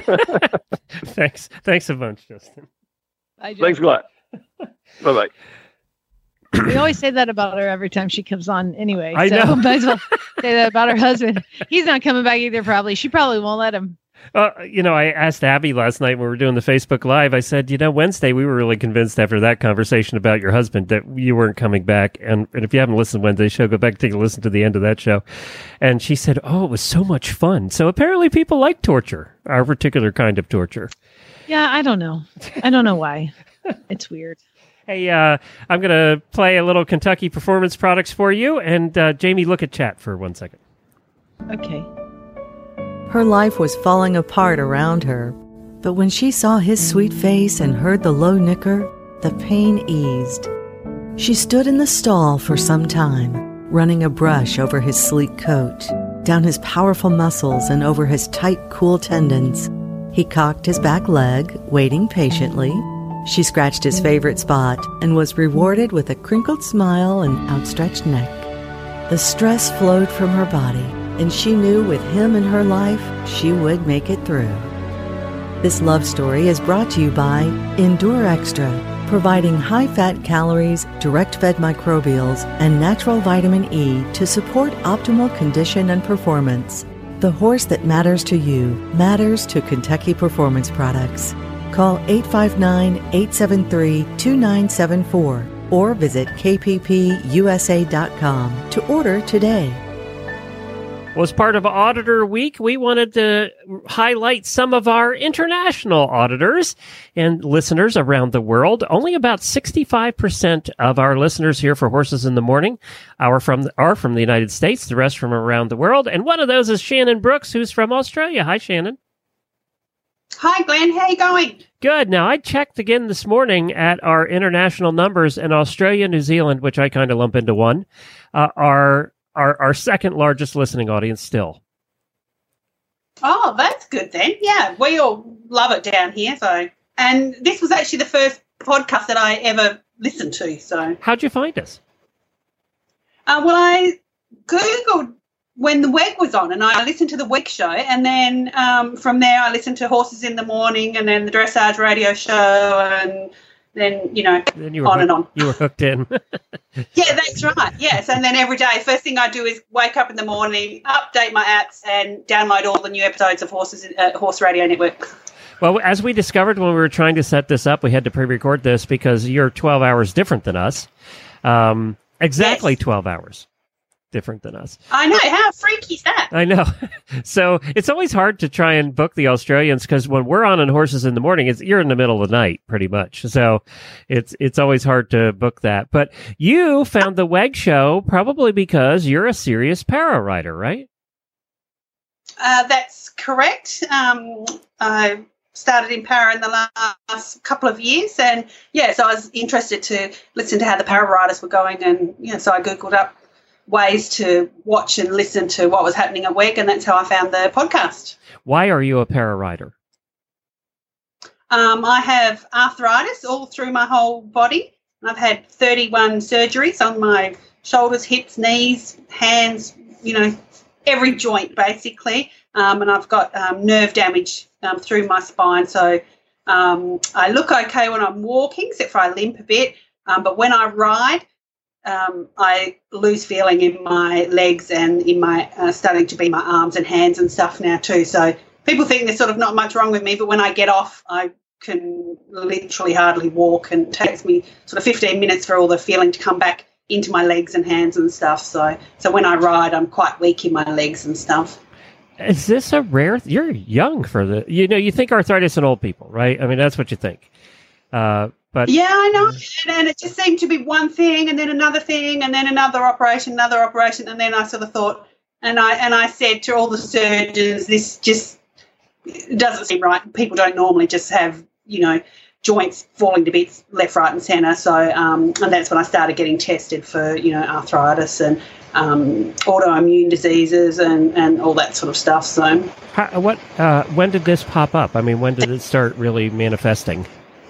Thanks a bunch, Justin. Thanks a lot. Bye-bye. We always say that about her every time she comes on anyway. I know. Might as well say that about her husband. He's not coming back either, probably. She probably won't let him. I asked Abby last night when we were doing the Facebook Live, I said, Wednesday, we were really convinced after that conversation about your husband that you weren't coming back. And if you haven't listened to Wednesday's show, go back and take a listen to the end of that show. And she said, it was so much fun. So apparently people like torture, our particular kind of torture. Yeah, I don't know. I don't know why. It's weird. Hey, I'm going to play a little Kentucky Performance Products for you. And Jamie, look at chat for 1 second. Okay. Her life was falling apart around her, but when she saw his sweet face and heard the low nicker, the pain eased. She stood in the stall for some time, running a brush over his sleek coat, down his powerful muscles and over his tight, cool tendons. He cocked his back leg, waiting patiently. She scratched his favorite spot and was rewarded with a crinkled smile and outstretched neck. The stress flowed from her body, and she knew with him in her life, she would make it through. This love story is brought to you by Endure Extra, providing high-fat calories, direct-fed microbials, and natural vitamin E to support optimal condition and performance. The horse that matters to you matters to Kentucky Performance Products. Call 859-873-2974 or visit kppusa.com to order today. Well, as part of Auditor Week, we wanted to highlight some of our international auditors and listeners around the world. Only about 65% of our listeners here for Horses in the Morning are from the United States, the rest from around the world. And one of those is Shannon Brooks, who's from Australia. Hi, Shannon. Hi, Glenn. How you going? Good. Now, I checked again this morning at our international numbers, and Australia, New Zealand, which I kind of lump into one, are our second largest listening audience still. Oh, that's good then. Yeah, we all love it down here. So, and this was actually the first podcast that I ever listened to. So, How'd you find us? well, I Googled when the WEG was on, and I listened to the WEG show, and then from there I listened to Horses in the Morning, and then the Dressage radio show, and then, Then you were on and on. You were hooked in. Yeah, that's right. Yes, and then every day, first thing I do is wake up in the morning, update my apps, and download all the new episodes of Horse Radio Network. Well, as we discovered when we were trying to set this up, we had to pre-record this because you're 12 hours different than us. Exactly Yes. 12 hours different than us. I know. How freaky is that? I know. So it's always hard to try and book the Australians because when we're on Horses in the Morning, you're in the middle of the night pretty much. So it's always hard to book that. But you found the WEG show probably because you're a serious para rider, right? That's correct. I started in para in the last couple of years, and so I was interested to listen to how the para riders were going, and so I Googled up ways to watch and listen to what was happening at WEG, and that's how I found the podcast. Why are you a para rider? I have arthritis all through my whole body. I've had 31 surgeries on my shoulders, hips, knees, hands, every joint basically, and I've got nerve damage through my spine. So I look okay when I'm walking, except for I limp a bit, but when I ride, I lose feeling in my legs and in my starting to be my arms and hands and stuff now too. So people think there's sort of not much wrong with me, but when I get off, I can literally hardly walk, and it takes me sort of 15 minutes for all the feeling to come back into my legs and hands and stuff. So when I ride, I'm quite weak in my legs and stuff. Is this a rare? You're young for the. You think arthritis in old people, right? I mean, that's what you think. But yeah, I know, and it just seemed to be one thing, and then another thing, and then another operation, and then I sort of thought, and I said to all the surgeons, this just doesn't seem right. People don't normally just have joints falling to bits left, right, and centre. So and that's when I started getting tested for arthritis and autoimmune diseases and all that sort of stuff. So when did this pop up? I mean, when did it start really manifesting?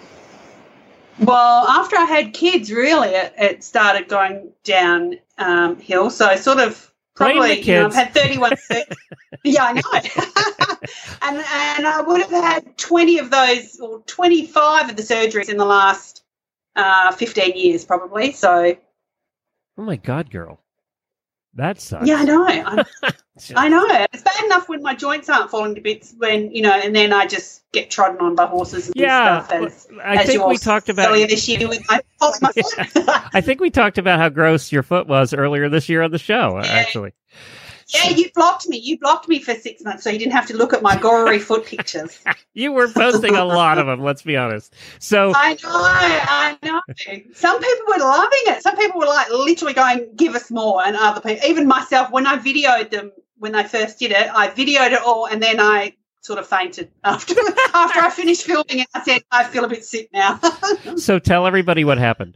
Well, after I had kids, really, it started going downhill. So I sort of probably, I've had 31. Yeah, I know. and I would have had 20 of those, or 25 of the surgeries in the last 15 years, probably. So. Oh my God, girl, that sucks. Yeah, I know. I know. It's bad enough when my joints aren't falling to bits, when and then I just get trodden on by horses and stuff. I think we talked about earlier this year with my foot. I think we talked about how gross your foot was earlier this year on the show. Yeah. Actually, yeah, you blocked me. You blocked me for 6 months, so you didn't have to look at my gory foot pictures. You were posting a lot of them. Let's be honest. So I know. Some people were loving it. Some people were like literally going, "Give us more," and other people, even myself, when I videoed them. When they first did it, I videoed it all, and then I sort of fainted after I finished filming it. I said, I feel a bit sick now. So tell everybody what happened.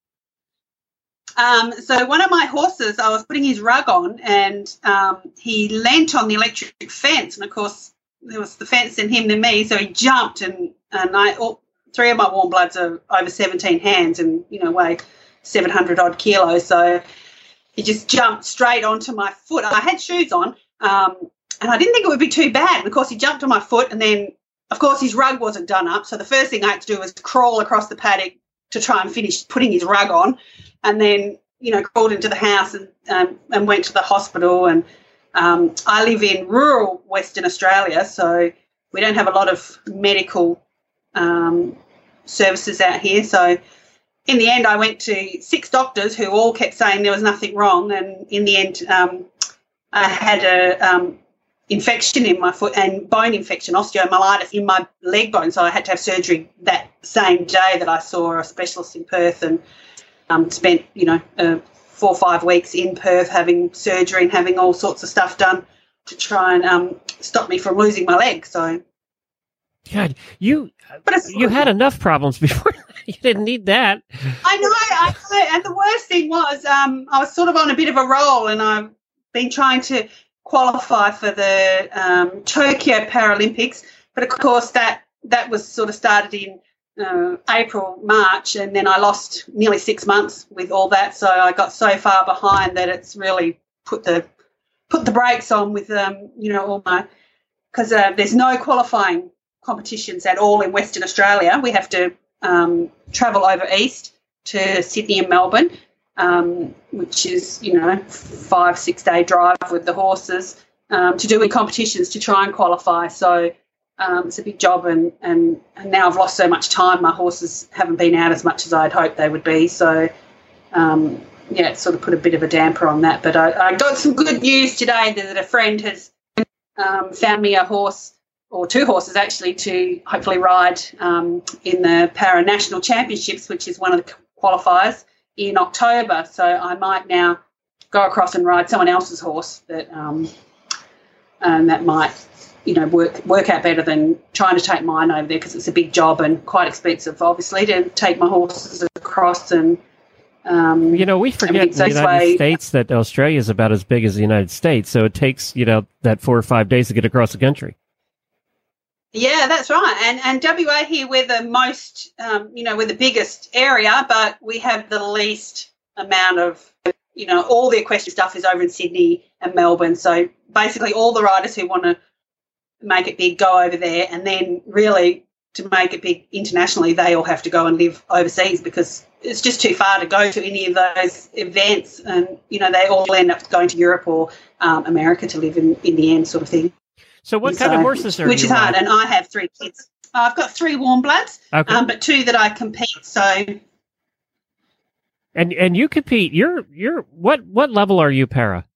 So one of my horses, I was putting his rug on, and he leant on the electric fence, and of course there was the fence and him and me, so he jumped, and three of my warm bloods are over 17 hands and weigh 700 odd kilos, so he just jumped straight onto my foot. I had shoes on, and I didn't think it would be too bad. And of course, he jumped on my foot, and then, of course, his rug wasn't done up. So the first thing I had to do was crawl across the paddock to try and finish putting his rug on, and then, crawled into the house and went to the hospital. And I live in rural Western Australia, so we don't have a lot of medical services out here. So in the end, I went to 6 doctors who all kept saying there was nothing wrong, and in the end, I had a infection in my foot and bone infection, osteomyelitis in my leg bone, so I had to have surgery that same day that I saw a specialist in Perth, and spent 4 or 5 weeks in Perth having surgery and having all sorts of stuff done to try and stop me from losing my leg. So. God, you had enough problems before. You didn't need that. I know. And the worst thing was I was sort of on a bit of a roll, and I've been trying to qualify for the Tokyo Paralympics. But, of course, that was sort of started in April, March, and then I lost nearly 6 months with all that. So I got so far behind that it's really put the brakes on with all my, because there's no qualifying competitions at all in Western Australia. We have to travel over east to Sydney and Melbourne, which is 5-6 day drive with the horses to do in competitions to try and qualify. So it's a big job, and now I've lost so much time. My horses haven't been out as much as I'd hoped they would be. So it sort of put a bit of a damper on that. But I got some good news today that a friend has found me a horse, or two horses actually, to hopefully ride in the Para National Championships, which is one of the qualifiers in October. So I might now go across and ride someone else's horse that that might work out better than trying to take mine over there, because it's a big job and quite expensive, obviously, to take my horses across. And we forget in the United States that Australia is about as big as the United States, so it takes that 4 or 5 days to get across the country. Yeah, that's right. And WA here, we're the most, we're the biggest area, but we have the least amount of, all the equestrian stuff is over in Sydney and Melbourne. So basically all the riders who want to make it big go over there, and then really to make it big internationally, they all have to go and live overseas, because it's just too far to go to any of those events. And, they all end up going to Europe or America to live in the end, sort of thing. So what kind of horses are you? Which is hard, and I have 3 kids. I've got 3 warm bloods, okay. But 2 that I compete. So, and you compete. You're what level are you, Para?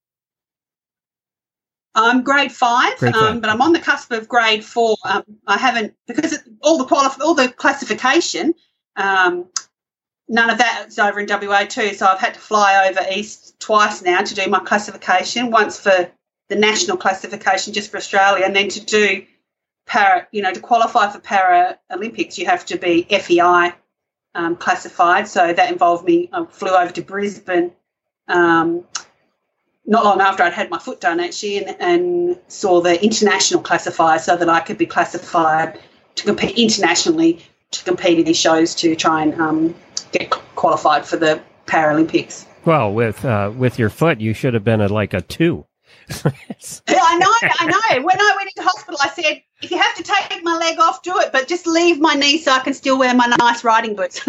I'm grade 5, but I'm on the cusp of grade 4. I haven't, because all the classification. None of that is over in WA too. So I've had to fly over east twice now to do my classification. Once for the national classification just for Australia, and then to do para, to qualify for Paralympics, you have to be FEI classified. So that involved me. I flew over to Brisbane not long after I'd had my foot done, actually, and saw the international classifier so that I could be classified to compete internationally, to compete in these shows to try and get qualified for the Paralympics. Well, with your foot, you should have been a 2. Yeah, I know. When I went into hospital, I said, if you have to take my leg off, do it, but just leave my knee so I can still wear my nice riding boots.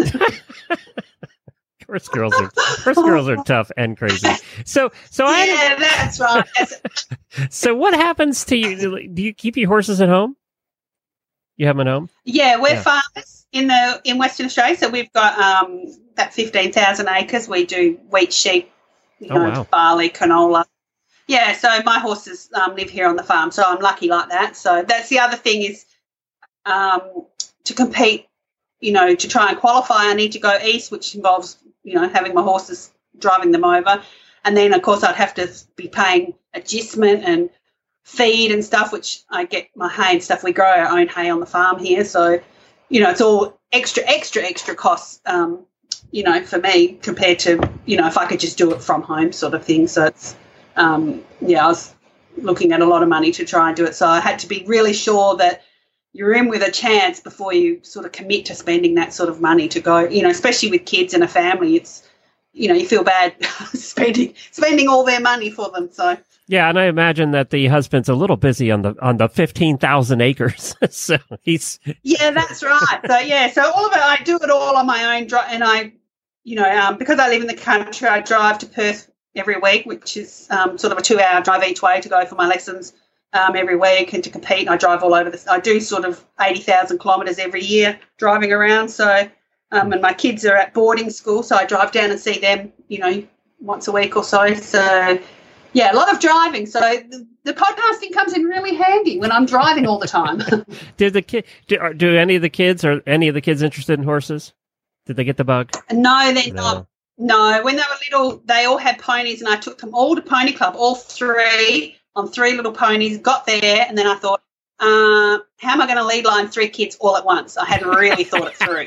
Horse girls are tough and crazy. So that's right. So what happens to you? Do you keep your horses at home? You have them at home? Yeah, we're farmers in Western Australia, so we've got about 15,000 acres. We do wheat, sheep, barley, canola. Yeah, so my horses live here on the farm, so I'm lucky like that. So that's the other thing is to compete, to try and qualify, I need to go east, which involves, having my horses, driving them over. And then, of course, I'd have to be paying agistment and feed and stuff, which I get my hay and stuff. We grow our own hay on the farm here. So, it's all extra costs, for me compared to, if I could just do it from home sort of thing. So it's, I was looking at a lot of money to try and do it. So I had to be really sure that you're in with a chance before you sort of commit to spending that sort of money to go, especially with kids and a family. It's, you feel bad spending all their money for them. So yeah, and I imagine that the husband's a little busy on the 15,000 acres. So he's that's right. So all of it, I do it all on my own, and I, because I live in the country, I drive to Perth every week, which is sort of a 2-hour drive each way to go for my lessons every week and to compete. I drive all over I do sort of 80,000 kilometres every year driving around. So, and my kids are at boarding school, so I drive down and see them, once a week or so. So, yeah, a lot of driving. So the podcasting comes in really handy when I'm driving all the time. Do any of the kids, are any of the kids interested in horses? Did they get the bug? No, they're not. No, when they were little, they all had ponies, and I took them all to Pony Club, all 3, on 3 little ponies, got there, and then I thought, how am I going to lead line 3 kids all at once? I hadn't really thought it through.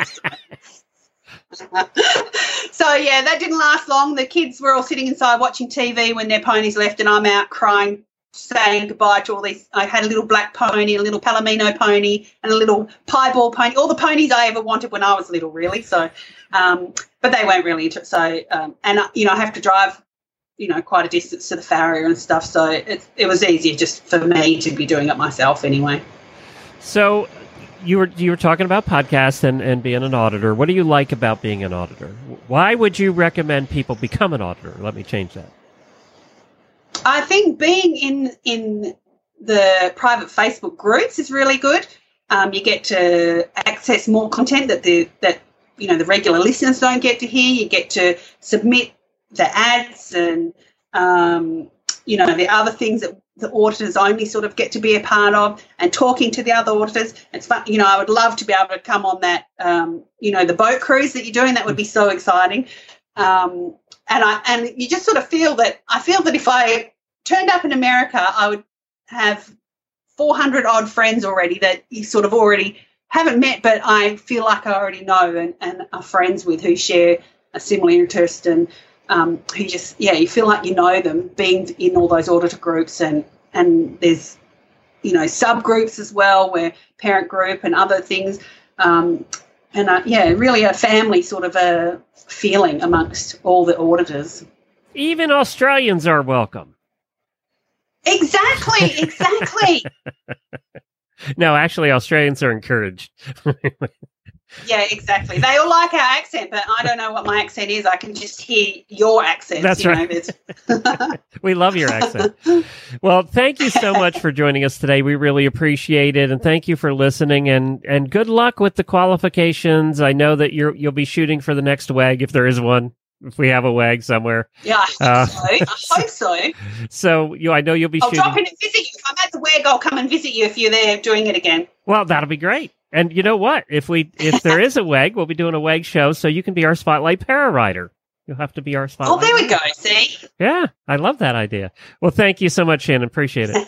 So, yeah, that didn't last long. The kids were all sitting inside watching TV when their ponies left, and I'm out crying, saying goodbye to all these. I had a little black pony, a little Palomino pony, and a little piebald pony, all the ponies I ever wanted when I was little, really. So, but they weren't really interested. So, and, I have to drive quite a distance to the farrier and stuff. So it was easier just for me to be doing it myself anyway. So you were talking about podcasts and being an auditor. What do you like about being an auditor? Why would you recommend people become an auditor? Let me change that. I think being in the private Facebook groups is really good. You get to access more content that the regular listeners don't get to hear. You get to submit the ads and the other things that the auditors only sort of get to be a part of, and talking to the other auditors. It's fun. I would love to be able to come on that, the boat cruise that you're doing. That would be so exciting. And you just sort of feel that if I turned up in America, I would have 400 odd friends already that you sort of already haven't met, but I feel like I already know and are friends with, who share a similar interest, and who just, you feel like you know them, being in all those auditor groups, and there's, subgroups as well, where parent group and other things, really a family sort of a feeling amongst all the auditors. Even Australians are welcome. Exactly. No, actually, Australians are encouraged. Yeah, exactly. They all like our accent, but I don't know what my accent is. I can just hear your accent. That's right. We love your accent. Well, thank you so much for joining us today. We really appreciate it, and thank you for listening. And good luck with the qualifications. I know that you'll be shooting for the next WAG, if there is one. If we have a WAG somewhere. Yeah, I hope so. So I know you'll be shooting. I'll drop in and visit you. If I'm at the WAG, I'll come and visit you if you're there doing it again. Well, that'll be great. And you know what? If there is a WAG, we'll be doing a WAG show, so you can be our Spotlight Para-Rider. You'll have to be our Spotlight. Oh, there we go. See? Yeah, I love that idea. Well, thank you so much, Shannon. Appreciate it.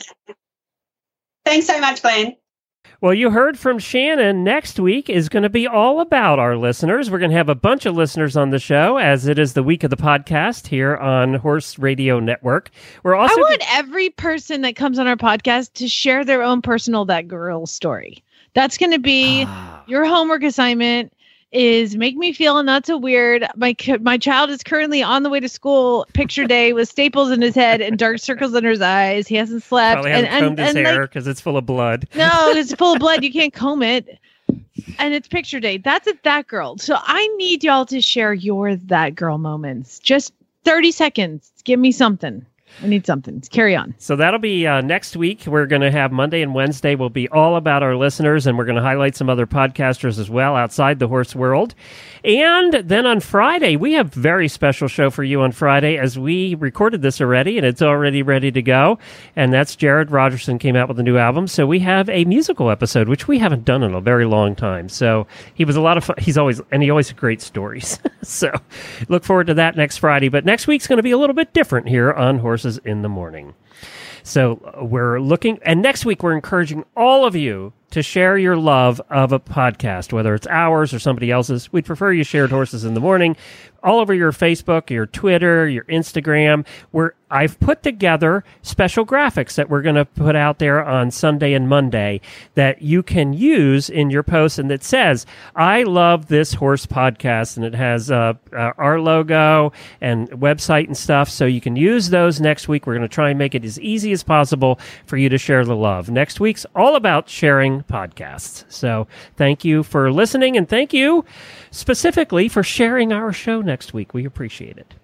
Thanks so much, Glenn. Well, you heard from Shannon. Next week is going to be all about our listeners. We're going to have a bunch of listeners on the show, as it is the week of the podcast here on Horse Radio Network. I want every person that comes on our podcast to share their own personal That Girl story. That's going to be your homework assignment, is make me feel not so weird. My child is currently on the way to school, picture day, with staples in his head and dark circles under his eyes. He hasn't slept. Probably hasn't combed his hair because it's full of blood. No, it's full of blood. You can't comb it. And it's picture day. That's That Girl. So I need y'all to share your That Girl moments. Just 30 seconds. Give me something. I need something. Carry on. So that'll be next week. We're going to have Monday and Wednesday will be all about our listeners, and we're going to highlight some other podcasters as well outside the horse world. And then on Friday, we have a very special show for you on Friday, as we recorded this already, and it's already ready to go. And that's Jared Rogerson came out with a new album. So we have a musical episode, which we haven't done in a very long time. So he was a lot of fun. He always had great stories. So look forward to that next Friday. But next week's going to be a little bit different here on Horses in the Morning. So we're looking, and next week we're encouraging all of you to share your love of a podcast, whether it's ours or somebody else's. We'd prefer you shared Horses in the Morning all over your Facebook, your Twitter, your Instagram, where I've put together special graphics that we're going to put out there on Sunday and Monday that you can use in your post, and that says, I love this horse podcast, and it has our logo and website and stuff, so you can use those next week. We're going to try and make it as easy as possible for you to share the love. Next week's all about sharing podcasts. So thank you for listening, and thank you specifically for sharing our show next week. We appreciate it.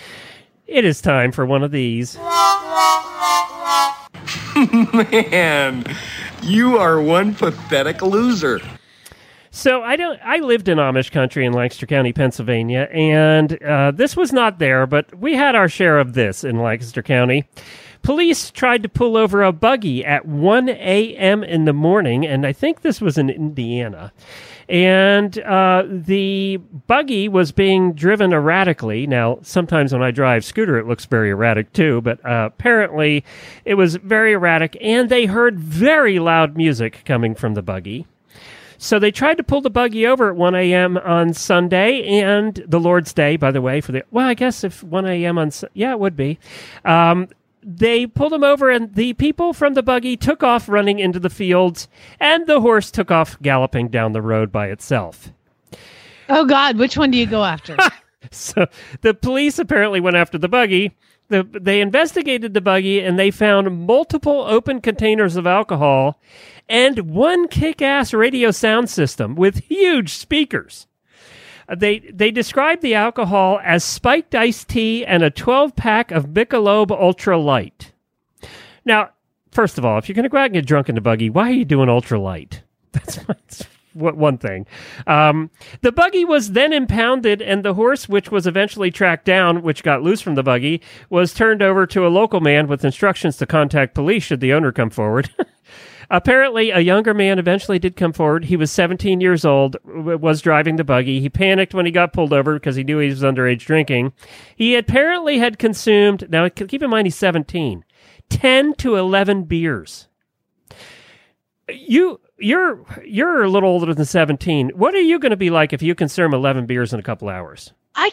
It is time for one of these. Man, you are one pathetic loser. So I lived in Amish country in Lancaster County, Pennsylvania, and this was not there, but we had our share of this in Lancaster County. Police tried to pull over a buggy at 1 a.m. in the morning, and I think this was in Indiana. And the buggy was being driven erratically. Now, sometimes when I drive scooter, it looks very erratic too, but apparently it was very erratic, and they heard very loud music coming from the buggy. So they tried to pull the buggy over at 1 a.m. on Sunday, and the Lord's Day, by the way, I guess if 1 a.m. on, it would be. They pulled him over, and the people from the buggy took off running into the fields, and the horse took off galloping down the road by itself. Oh, God, which one do you go after? So the police apparently went after the buggy. They investigated the buggy, and they found multiple open containers of alcohol and one kick-ass radio sound system with huge speakers. They described the alcohol as spiked iced tea and a 12-pack of Michelob Ultra Light. Now, first of all, if you're going to go out and get drunk in the buggy, why are you doing Ultra Light? That's one thing. The buggy was then impounded, and the horse, which was eventually tracked down, which got loose from the buggy, was turned over to a local man with instructions to contact police should the owner come forward. Apparently, a younger man eventually did come forward. He was 17 years old, was driving the buggy. He panicked when he got pulled over because he knew he was underage drinking. He apparently had consumed, now keep in mind he's 17, 10 to 11 beers. You're a little older than 17. What are you going to be like if you consume 11 beers in a couple hours? I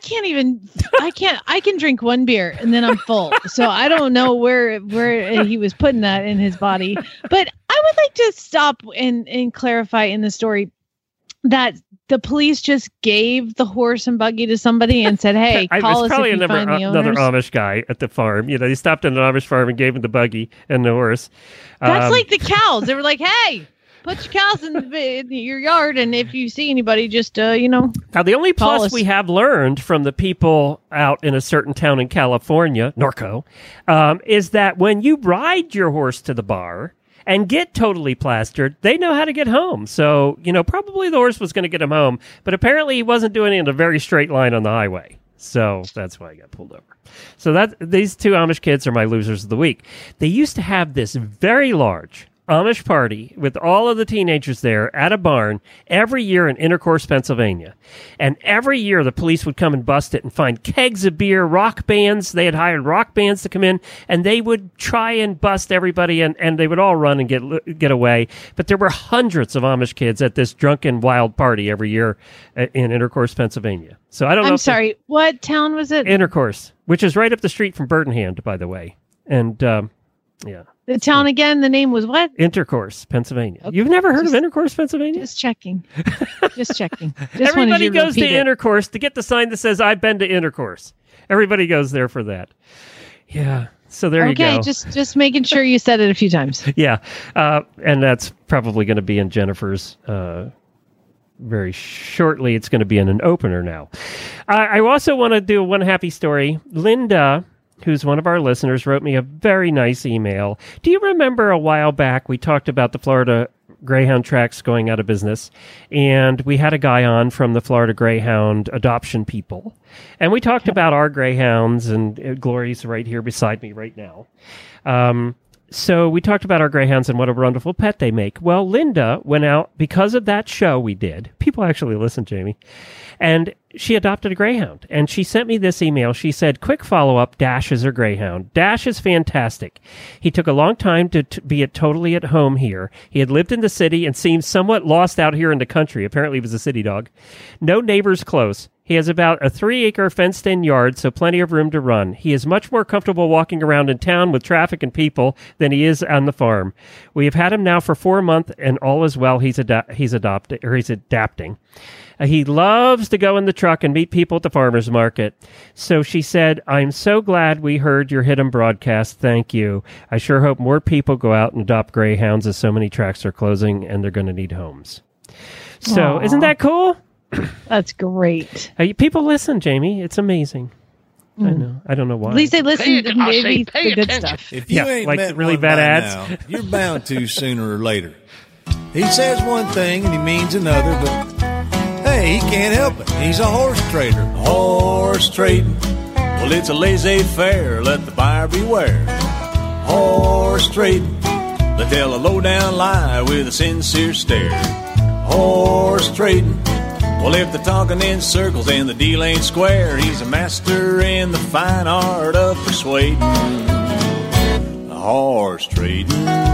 can drink one beer and then I'm full. So I don't know where he was putting that in his body. But I would like to stop and clarify in the story that the police just gave the horse and buggy to somebody and said, hey, call us if you find the owners. Another Amish guy at the farm. They stopped at an Amish farm and gave him the buggy and the horse. That's like the cows. They were like, hey, put your cows in your yard, and if you see anybody, just, Now, the only plus we have learned from the people out in a certain town in California, Norco, is that when you ride your horse to the bar and get totally plastered, they know how to get home. So, probably the horse was going to get him home, but apparently he wasn't doing it in a very straight line on the highway. So that's why he got pulled over. So these two Amish kids are my losers of the week. They used to have this very large Amish party with all of the teenagers there at a barn every year in Intercourse, Pennsylvania. And every year the police would come and bust it and find kegs of beer, rock bands. They had hired rock bands to come in, and they would try and bust everybody, and they would all run and get away. But there were hundreds of Amish kids at this drunken wild party every year in Intercourse, Pennsylvania. So I don't know. I'm sorry, what town was it? Intercourse, which is right up the street from Birdenhand, by the way. And yeah. The town again, the name was what? Intercourse, Pennsylvania. Okay. You've never heard of Intercourse, Pennsylvania? Just checking. Just Everybody goes to Intercourse to get the sign that says, I've been to Intercourse. Everybody goes there for that. Yeah. So there you go. Okay, just making sure you said it a few times. Yeah. And that's probably going to be in Jennifer's very shortly. It's going to be in an opener now. I also want to do one happy story. Linda, who's one of our listeners, wrote me a very nice email. Do you remember a while back we talked about the Florida Greyhound tracks going out of business, and we had a guy on from the Florida Greyhound adoption people, and we talked about our Greyhounds, and Glory's right here beside me right now. So we talked about our Greyhounds and what a wonderful pet they make. Well, Linda went out because of that show we did. People actually listen, Jamie. And she adopted a Greyhound. And she sent me this email. She said, quick follow-up, Dash is her Greyhound. Dash is fantastic. He took a long time to be totally at home here. He had lived in the city and seemed somewhat lost out here in the country. Apparently he was a city dog. No neighbors close. He has about a 3-acre fenced-in yard, so plenty of room to run. He is much more comfortable walking around in town with traffic and people than he is on the farm. We have had him now for 4 months, and all is well. He's adapting. He loves to go in the truck and meet people at the farmer's market. So she said, I'm so glad we heard your Hit 'em broadcast. Thank you. I sure hope more people go out and adopt Greyhounds, as so many tracks are closing and they're going to need homes. So Isn't that cool? That's great. People listen, Jamie. It's amazing. I know. I don't know why. At least they listen to maybe the good stuff. If you ain't like met really one bad by ads, now, you're bound to sooner or later. He says one thing and he means another, but hey, he can't help it. He's a horse trader. Horse trading. Well, it's a laissez-faire. Let the buyer beware. Horse trading. They tell a low-down lie with a sincere stare. Horse trading. Well, if they're talking in circles and the deal ain't square, he's a master in the fine art of persuading. Horse trading.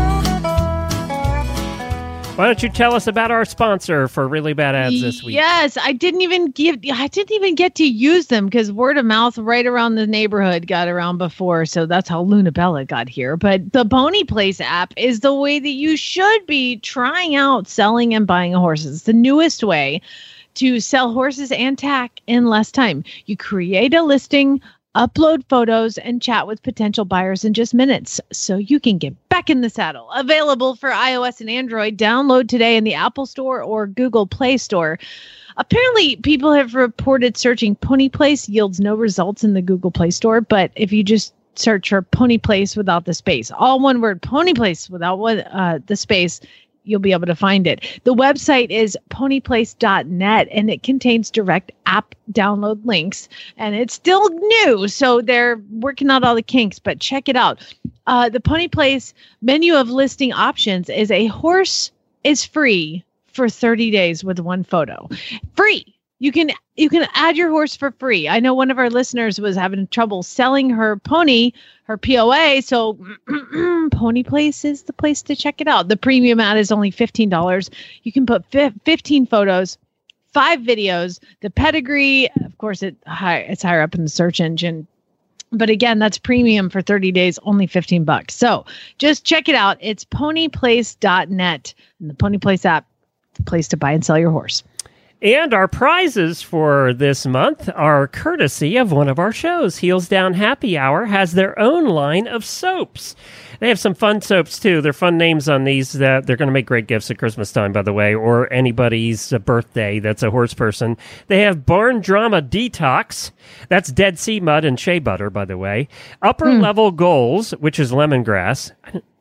Why don't you tell us about our sponsor for Really Bad Ads this week? Yes, I didn't even get to use them because word of mouth right around the neighborhood got around before. So that's how Luna Bella got here. But the Pony Place app is the way that you should be trying out selling and buying horses. It's the newest way to sell horses and tack in less time. You create a listing upload photos, and chat with potential buyers in just minutes so you can get back in the saddle. Available for iOS and Android. Download today in the Apple Store or Google Play Store. Apparently, people have reported searching Pony Place yields no results in the Google Play Store, but if you just search for Pony Place without the space, all one word, Pony Place without the space, you'll be able to find it. The website is ponyplace.net, and it contains direct app download links, and it's still new, so they're working out all the kinks, but check it out. The Pony Place menu of listing options is a horse is free for 30 days with one photo. Free. You can add your horse for free. I know one of our listeners was having trouble selling her pony, her POA, so Pony Place is the place to check it out. The premium ad is only $15. You can put 15 photos, 5 videos, the pedigree. Of course, it's higher up in the search engine. But again, that's premium for 30 days, only $15. So just check it out. It's ponyplace.net, and the Pony Place app, the place to buy and sell your horse. And our prizes for this month are courtesy of one of our shows. Heels Down Happy Hour has their own line of soaps. They have some fun soaps, too. They're fun names on these. They're going to make great gifts at Christmas time, by the way, or anybody's birthday that's a horse person. They have Barn Drama Detox. That's Dead Sea Mud and Shea Butter, by the way. Upper Level Goals, which is lemongrass.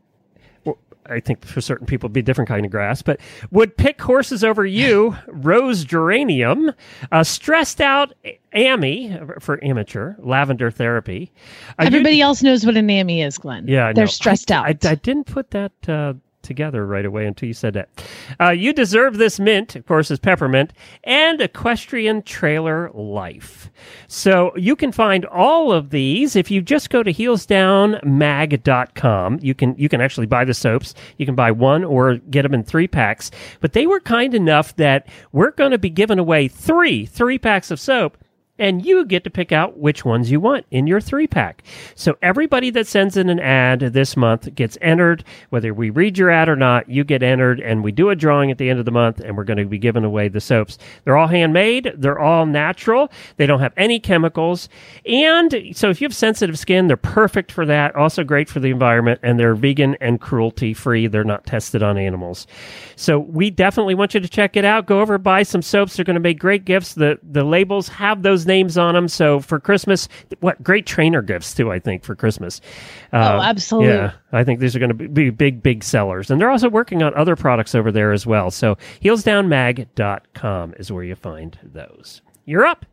I think for certain people it'd be a different kind of grass, but Would Pick Horses Over You, Rose Geranium, Stressed Out Amy for amateur, Lavender Therapy. Everybody else knows what an Amy is, Glenn. Yeah, they're stressed out. I didn't put that together right away until you said that. You Deserve This Mint, of course, is peppermint, and Equestrian Trailer Life. So you can find all of these if you just go to heelsdownmag.com. You can actually buy the soaps. You can buy one or get them in 3 packs. But they were kind enough that we're going to be giving away 3 packs of soap. And you get to pick out which ones you want in your 3-pack. So everybody that sends in an ad this month gets entered. Whether we read your ad or not, you get entered, and we do a drawing at the end of the month, and we're going to be giving away the soaps. They're all handmade. They're all natural. They don't have any chemicals. And so if you have sensitive skin, they're perfect for that. Also great for the environment, and they're vegan and cruelty-free. They're not tested on animals. So we definitely want you to check it out. Go over, buy some soaps. They're going to make great gifts. The labels have those names on them. So for Christmas, what great trainer gifts too, I think, for Christmas. Absolutely. Yeah, I think these are going to be big sellers. And they're also working on other products over there as well. So heelsdownmag.com is where you find those. You're up.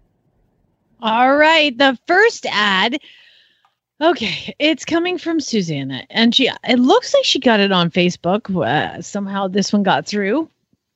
All right. The first ad. Okay, it's coming from Susanna, and it looks like she got it on Facebook. Somehow this one got through.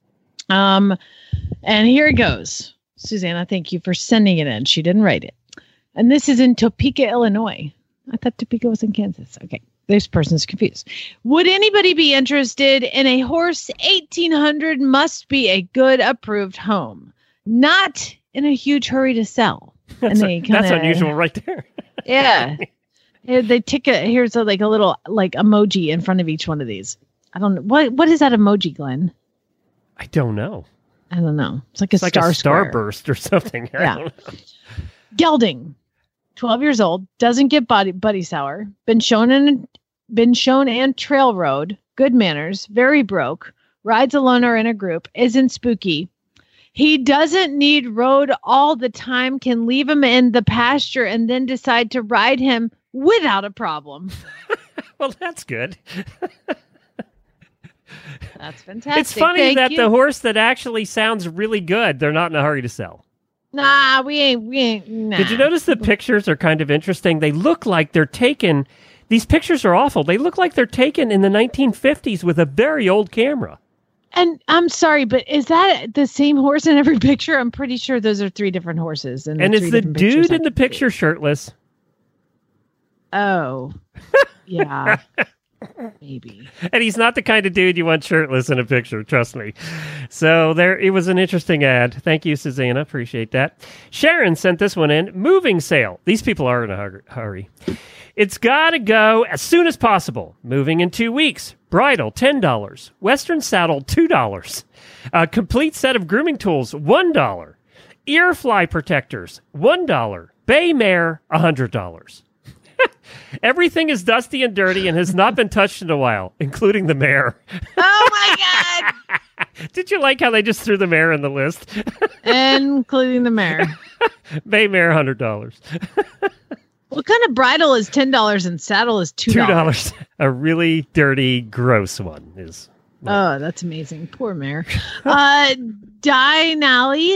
And here it goes. Susanna, thank you for sending it in. She didn't write it. And this is in Topeka, Illinois. I thought Topeka was in Kansas. Okay, this person's confused. Would anybody be interested in a horse 1800 must be a good approved home? Not in a huge hurry to sell. That's unusual right there. Yeah. They here's a little emoji in front of each one of these. I don't know. What is that emoji, Glenn? I don't know. I don't know. It's like a starburst or something. I don't know. Gelding, 12 years old, doesn't get buddy sour, been shown and trail rode, good manners, very broke, rides alone or in a group, isn't spooky. He doesn't need road all the time, can leave him in the pasture and then decide to ride him without a problem. Well, that's good. That's fantastic. It's funny that the horse that actually sounds really good, they're not in a hurry to sell. Nah, we ain't. Nah. Did you notice the pictures are kind of interesting? They look like they're taken. These pictures are awful. They look like they're taken in the 1950s with a very old camera. And I'm sorry, but is that the same horse in every picture? I'm pretty sure those are 3 different horses. And is the dude in the picture shirtless? Oh, yeah. Maybe. And he's not the kind of dude you want shirtless in a picture, trust me. So it was an interesting ad. Thank you, Susanna. Appreciate that. Sharon sent this one in. Moving sale. These people are in a hurry. It's got to go as soon as possible. Moving in 2 weeks. Bridle, $10. Western saddle, $2. Complete set of grooming tools, $1. Ear fly protectors, $1. Bay Mare, $100. Everything is dusty and dirty and has not been touched in a while, including the mare. Oh my God! Did you like how they just threw the mare in the list? Including the mare. Bay Mare, $100. What kind of bridle is $10 and saddle is $2? $2. A really dirty, gross one is. Oh, that's amazing. Poor mare. Dianelli?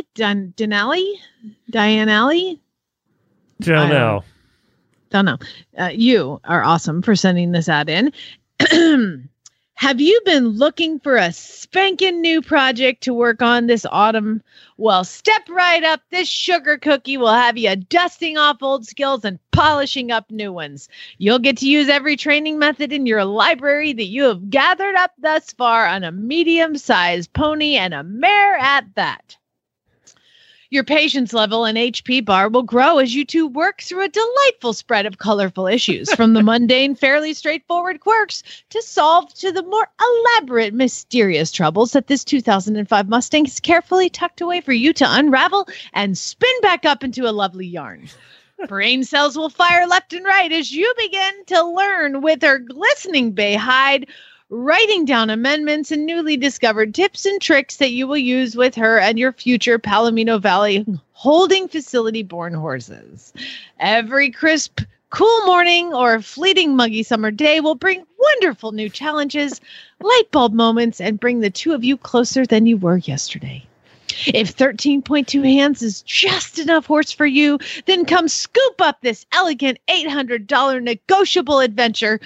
Don't know. You are awesome for sending this ad in. Have you been looking for a spanking new project to work on this autumn? Well, step right up. This sugar cookie will have you dusting off old skills and polishing up new ones. You'll get to use every training method in your library that you have gathered up thus far on a medium-sized pony and a mare at that. Your patience level and HP bar will grow as you two work through a delightful spread of colorful issues, from the mundane, fairly straightforward quirks to solve to the more elaborate, mysterious troubles that this 2005 Mustang has carefully tucked away for you to unravel and spin back up into a lovely yarn. Brain cells will fire left and right as you begin to learn with her glistening bay hide, writing down amendments and newly discovered tips and tricks that you will use with her and your future Palomino Valley holding facility born horses. Every crisp, cool morning or fleeting muggy summer day will bring wonderful new challenges, light bulb moments, and bring the two of you closer than you were yesterday. If 13.2 hands is just enough horse for you, then come scoop up this elegant $800 negotiable adventure.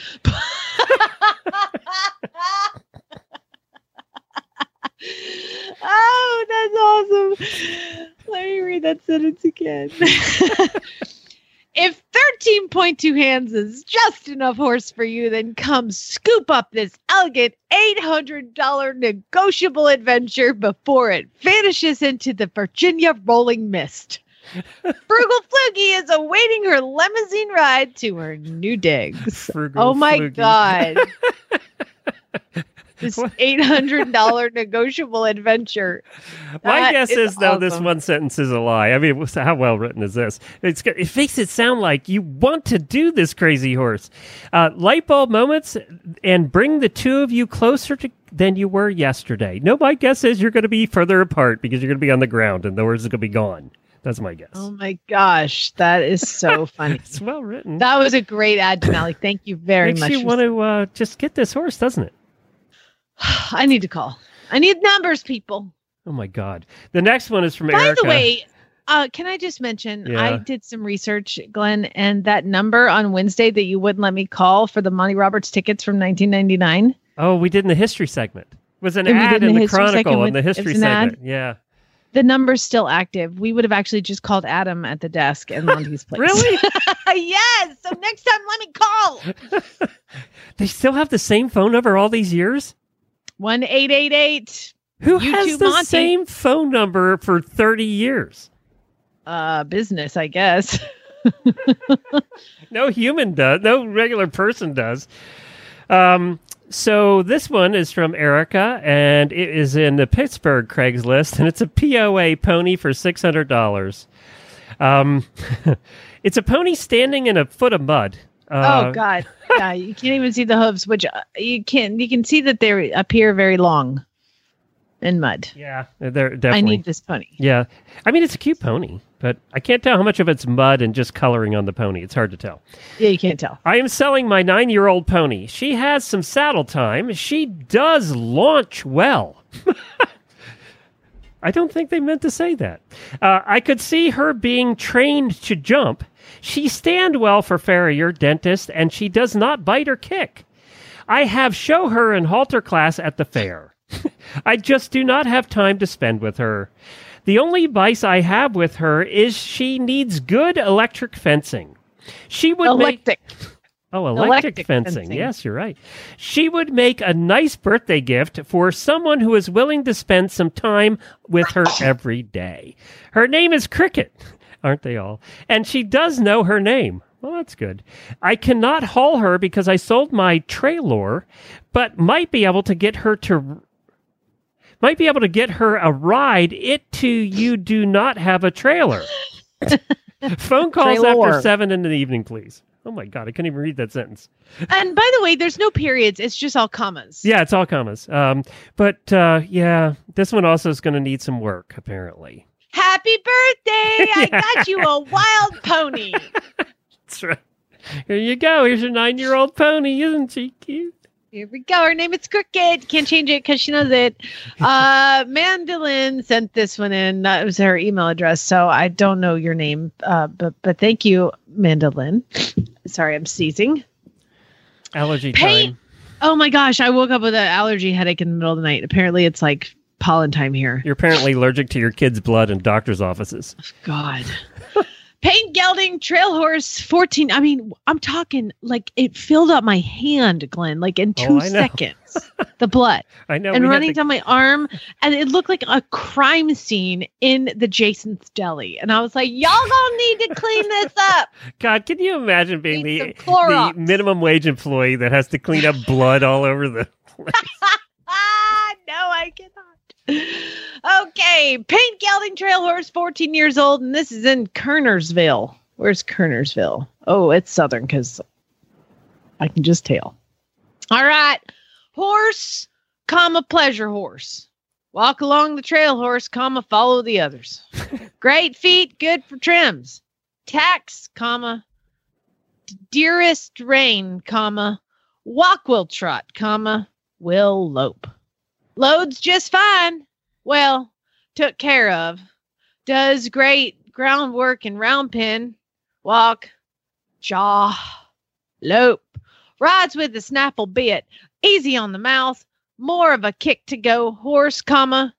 Oh, that's awesome. Let me read that sentence again. If 13.2 hands is just enough horse for you, then come scoop up this elegant $800 negotiable adventure before it vanishes into the Virginia rolling mist. Frugal Flugie is awaiting her limousine ride to her new digs. Frugal Flugie. God. This $800 negotiable adventure. My guess is, though, awesome. this one sentence is a lie. I mean, how well written is this? It makes it sound like you want to do this crazy horse. Light bulb moments and bring the two of you closer than you were yesterday. No, my guess is you're going to be further apart because you're going to be on the ground and the horse is going to be gone. That's my guess. Oh, my gosh. That is so funny. It's well written. That was a great ad, Denali. Thank you very much. Makes you want to just get this horse, doesn't it? I need to call. I need numbers, people. Oh, my God. The next one is from By Erica. the way, can I just mention, Yeah. I did some research, Glenn, and that number on Wednesday that you wouldn't let me call for the Monty Roberts tickets from 1999. Oh, we did in the history segment. It was an And we ad did in the history segment Chronicle with- in the it was history an ad? segment. Yeah. The number's still active. We would have actually just called Adam at the desk in Monty's place. Really? Yes. So next time, let me call. They still have the same phone number all these years? 1-888. Who You has too, the Monty. same phone number for 30 years? Business, I guess. No human does. No regular person does. So this one is from Erica, and it is in the Pittsburgh Craigslist, and it's a POA pony for $600. It's a pony standing in a foot of mud. Oh God! Yeah, you can't even see the hooves, which you can see that they appear very long in mud. Yeah, they're definitely. I need this pony. Yeah, I mean it's a cute pony, but I can't tell how much of it's mud and just coloring on the pony. It's hard to tell. Yeah, you can't tell. I am selling my 9-year-old pony. She has some saddle time. She does launch well. I don't think they meant to say that. I could see her being trained to jump. She stand well for farrier, dentist, and she does not bite or kick. I have show her in halter class at the fair. I just do not have time to spend with her. The only vice I have with her is she needs good electric fencing. She would Electric. electric fencing. Yes, you're right. She would make a nice birthday gift for someone who is willing to spend some time with her every day. Her name is Cricket. Aren't they all? And she does know her name. Well, that's good. I cannot haul her because I sold my trailer, but might be able to get her a ride. You do not have a trailer. Phone calls Trailer. after 7 in the evening, please. Oh my God, I couldn't even read that sentence. And by the way, there's no periods. It's just all commas. Yeah, it's all commas. Yeah, this one also is going to need some work, apparently. Happy birthday! I got you a wild pony. That's right. Here you go. Here's your 9-year-old pony. Isn't she cute? Here we go. Her name is Crooked. Can't change it because she knows it. Mandolin sent this one in. That was her email address. So I don't know your name. But thank you, Mandolin. Sorry, I'm sneezing. Allergy Paint. time. Oh my gosh. I woke up with an allergy headache in the middle of the night. Apparently it's like pollen time here. You're apparently allergic to your kid's blood in doctor's offices. God. Paint gelding trail horse 14. I mean, I'm talking like it filled up my hand, Glenn, like in 2 seconds. The blood. I know. And running down my arm. And it looked like a crime scene in the Jason's Deli. And I was like, y'all gonna need to clean this up. God, can you imagine being Need the some Clorox. minimum wage employee that has to clean up blood all over the place? No, I cannot. Okay, paint gelding trail horse, 14 years old, and this is in Kernersville. Where's Kernersville? Oh, it's southern because I can just tell. All right, horse, comma, pleasure horse. Walk along the trail horse, comma, follow the others. Great feet, good for trims. Tax, comma, dearest rain, comma, walk will trot, comma, will lope. Loads just fine. Well, took care of. Does great groundwork in round pen. Walk. Jaw. Lope. Rides with the snaffle bit. Easy on the mouth. More of a kick to go. Horse, comma.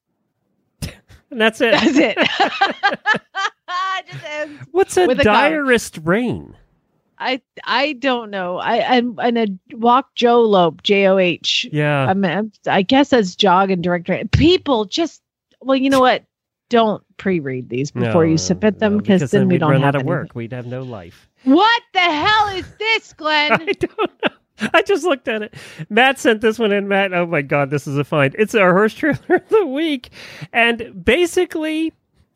And that's it. That's it. Just ends What's a with a comma. diarist rain? I don't know. And a walk Joe Lope, Joh. Yeah. I guess that's jog and director. People just, well, you know what? Don't pre-read these before you submit them because then we we'd don't run have out of anything. work. We'd have no life. What the hell is this, Glenn? I don't know. I just looked at it. Matt sent this one in. Matt, oh my God, this is a find. It's our horse trailer of the week. And basically,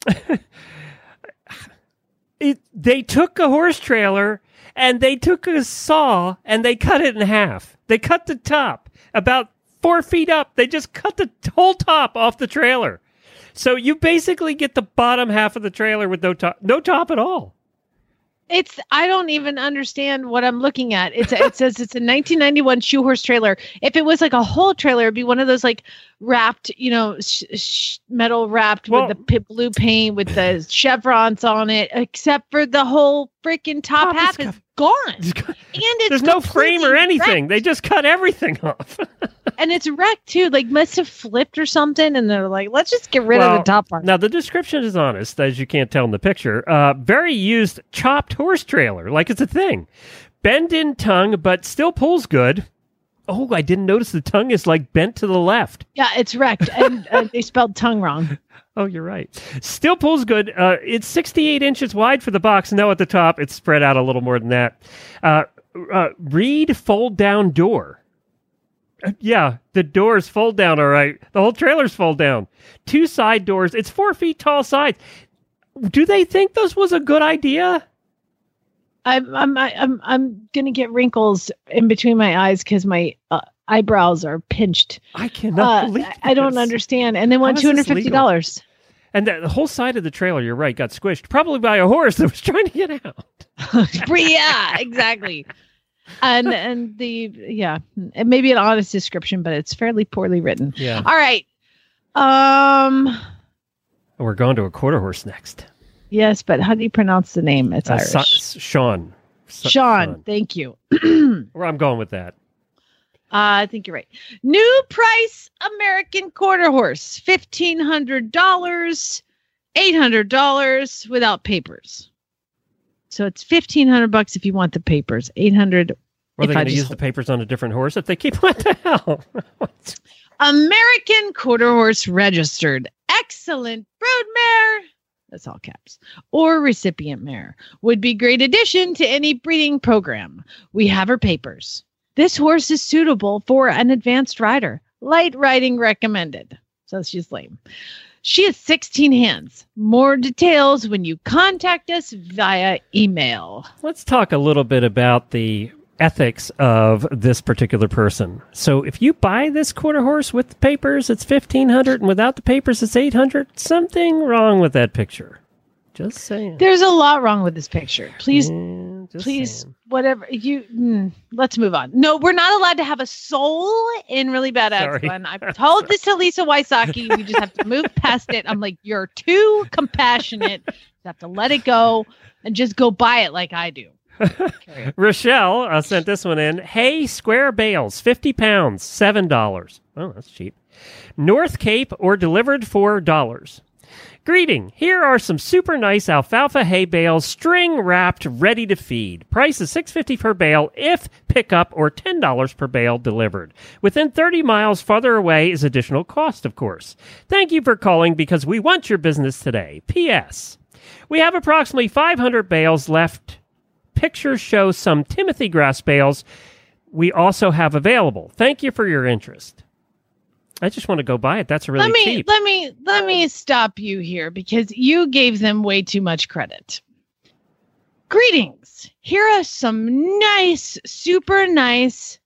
they took a horse trailer and they took a saw and they cut it in half. They cut the top about 4 feet up. They just cut the whole top off the trailer. So you basically get the bottom half of the trailer with no top at all. I don't even understand what I'm looking at. It says it's a 1991 shoe horse trailer. If it was like a whole trailer, it'd be one of those like wrapped, metal wrapped with the blue paint with the chevrons on it, except for the whole freaking top half is gone. And There's no frame or anything. Wrecked. They just cut everything off. And it's wrecked too. Like must have flipped or something. And they're like, let's just get rid of the top part. Now the description is honest, as you can't tell in the picture. Very used chopped horse trailer, like it's a thing. Bend in tongue, but still pulls good. Oh, I didn't notice the tongue is like bent to the left. Yeah, it's wrecked. And they spelled tongue wrong. Oh, you're right. Still pulls good. It's 68 inches wide for the box. No, at the top, it's spread out a little more than that. Reed fold-down door. Yeah, the doors fold down, all right. The whole trailer's fold down. 2 side doors. It's 4 feet tall sides. Do they think this was a good idea? I'm gonna get wrinkles in between my eyes because my eyebrows are pinched. I cannot believe I don't this. understand. And they want How is this $250. And the whole side of the trailer, you're right, got squished. Probably by a horse that was trying to get out. Yeah, exactly. And it may be an honest description, but it's fairly poorly written. Yeah. All right. We're going to a quarter horse next. Yes, but how do you pronounce the name? It's Irish. Sean. Sean. Thank you. Where I'm going with that. I think you're right. New price American quarter horse, $1,500, $800 without papers. So it's $1,500 if you want the papers. $800. Or are they going to use the papers on a different horse if they keep? What the hell? American quarter horse registered. Excellent broodmare. That's all caps. Or recipient mare. Would be great addition to any breeding program. We have her papers. This horse is suitable for an advanced rider. Light riding recommended. So she's lame. She has 16 hands. More details when you contact us via email. Let's talk a little bit about the ethics of this particular person. So if you buy this quarter horse with the papers, it's $1,500, and without the papers, it's $800. Something wrong with that picture. Just saying. There's a lot wrong with this picture. Please, saying. whatever let's move on. No, we're not allowed to have a soul in really bad ads. Sorry. Glenn. I've told this to Lisa Wysocki. We just have to move past it. I'm like, you're too compassionate. You have to let it go and just go buy it like I do. Rochelle sent this one in. Hay square bales, 50 pounds, $7. Oh, that's cheap. North Cape or delivered for $. Greeting. Here are some super nice alfalfa hay bales, string wrapped, ready to feed. Price is $6.50 per bale if pickup, or $10 per bale delivered. Within 30 miles farther away is additional cost, of course. Thank you for calling because we want your business today. P.S. We have approximately 500 bales left. Pictures show some Timothy grass bales we also have available. Thank you for your interest. I just want to go buy it. That's really cheap. Let me stop you here because you gave them way too much credit. Greetings. Here are some nice, super nice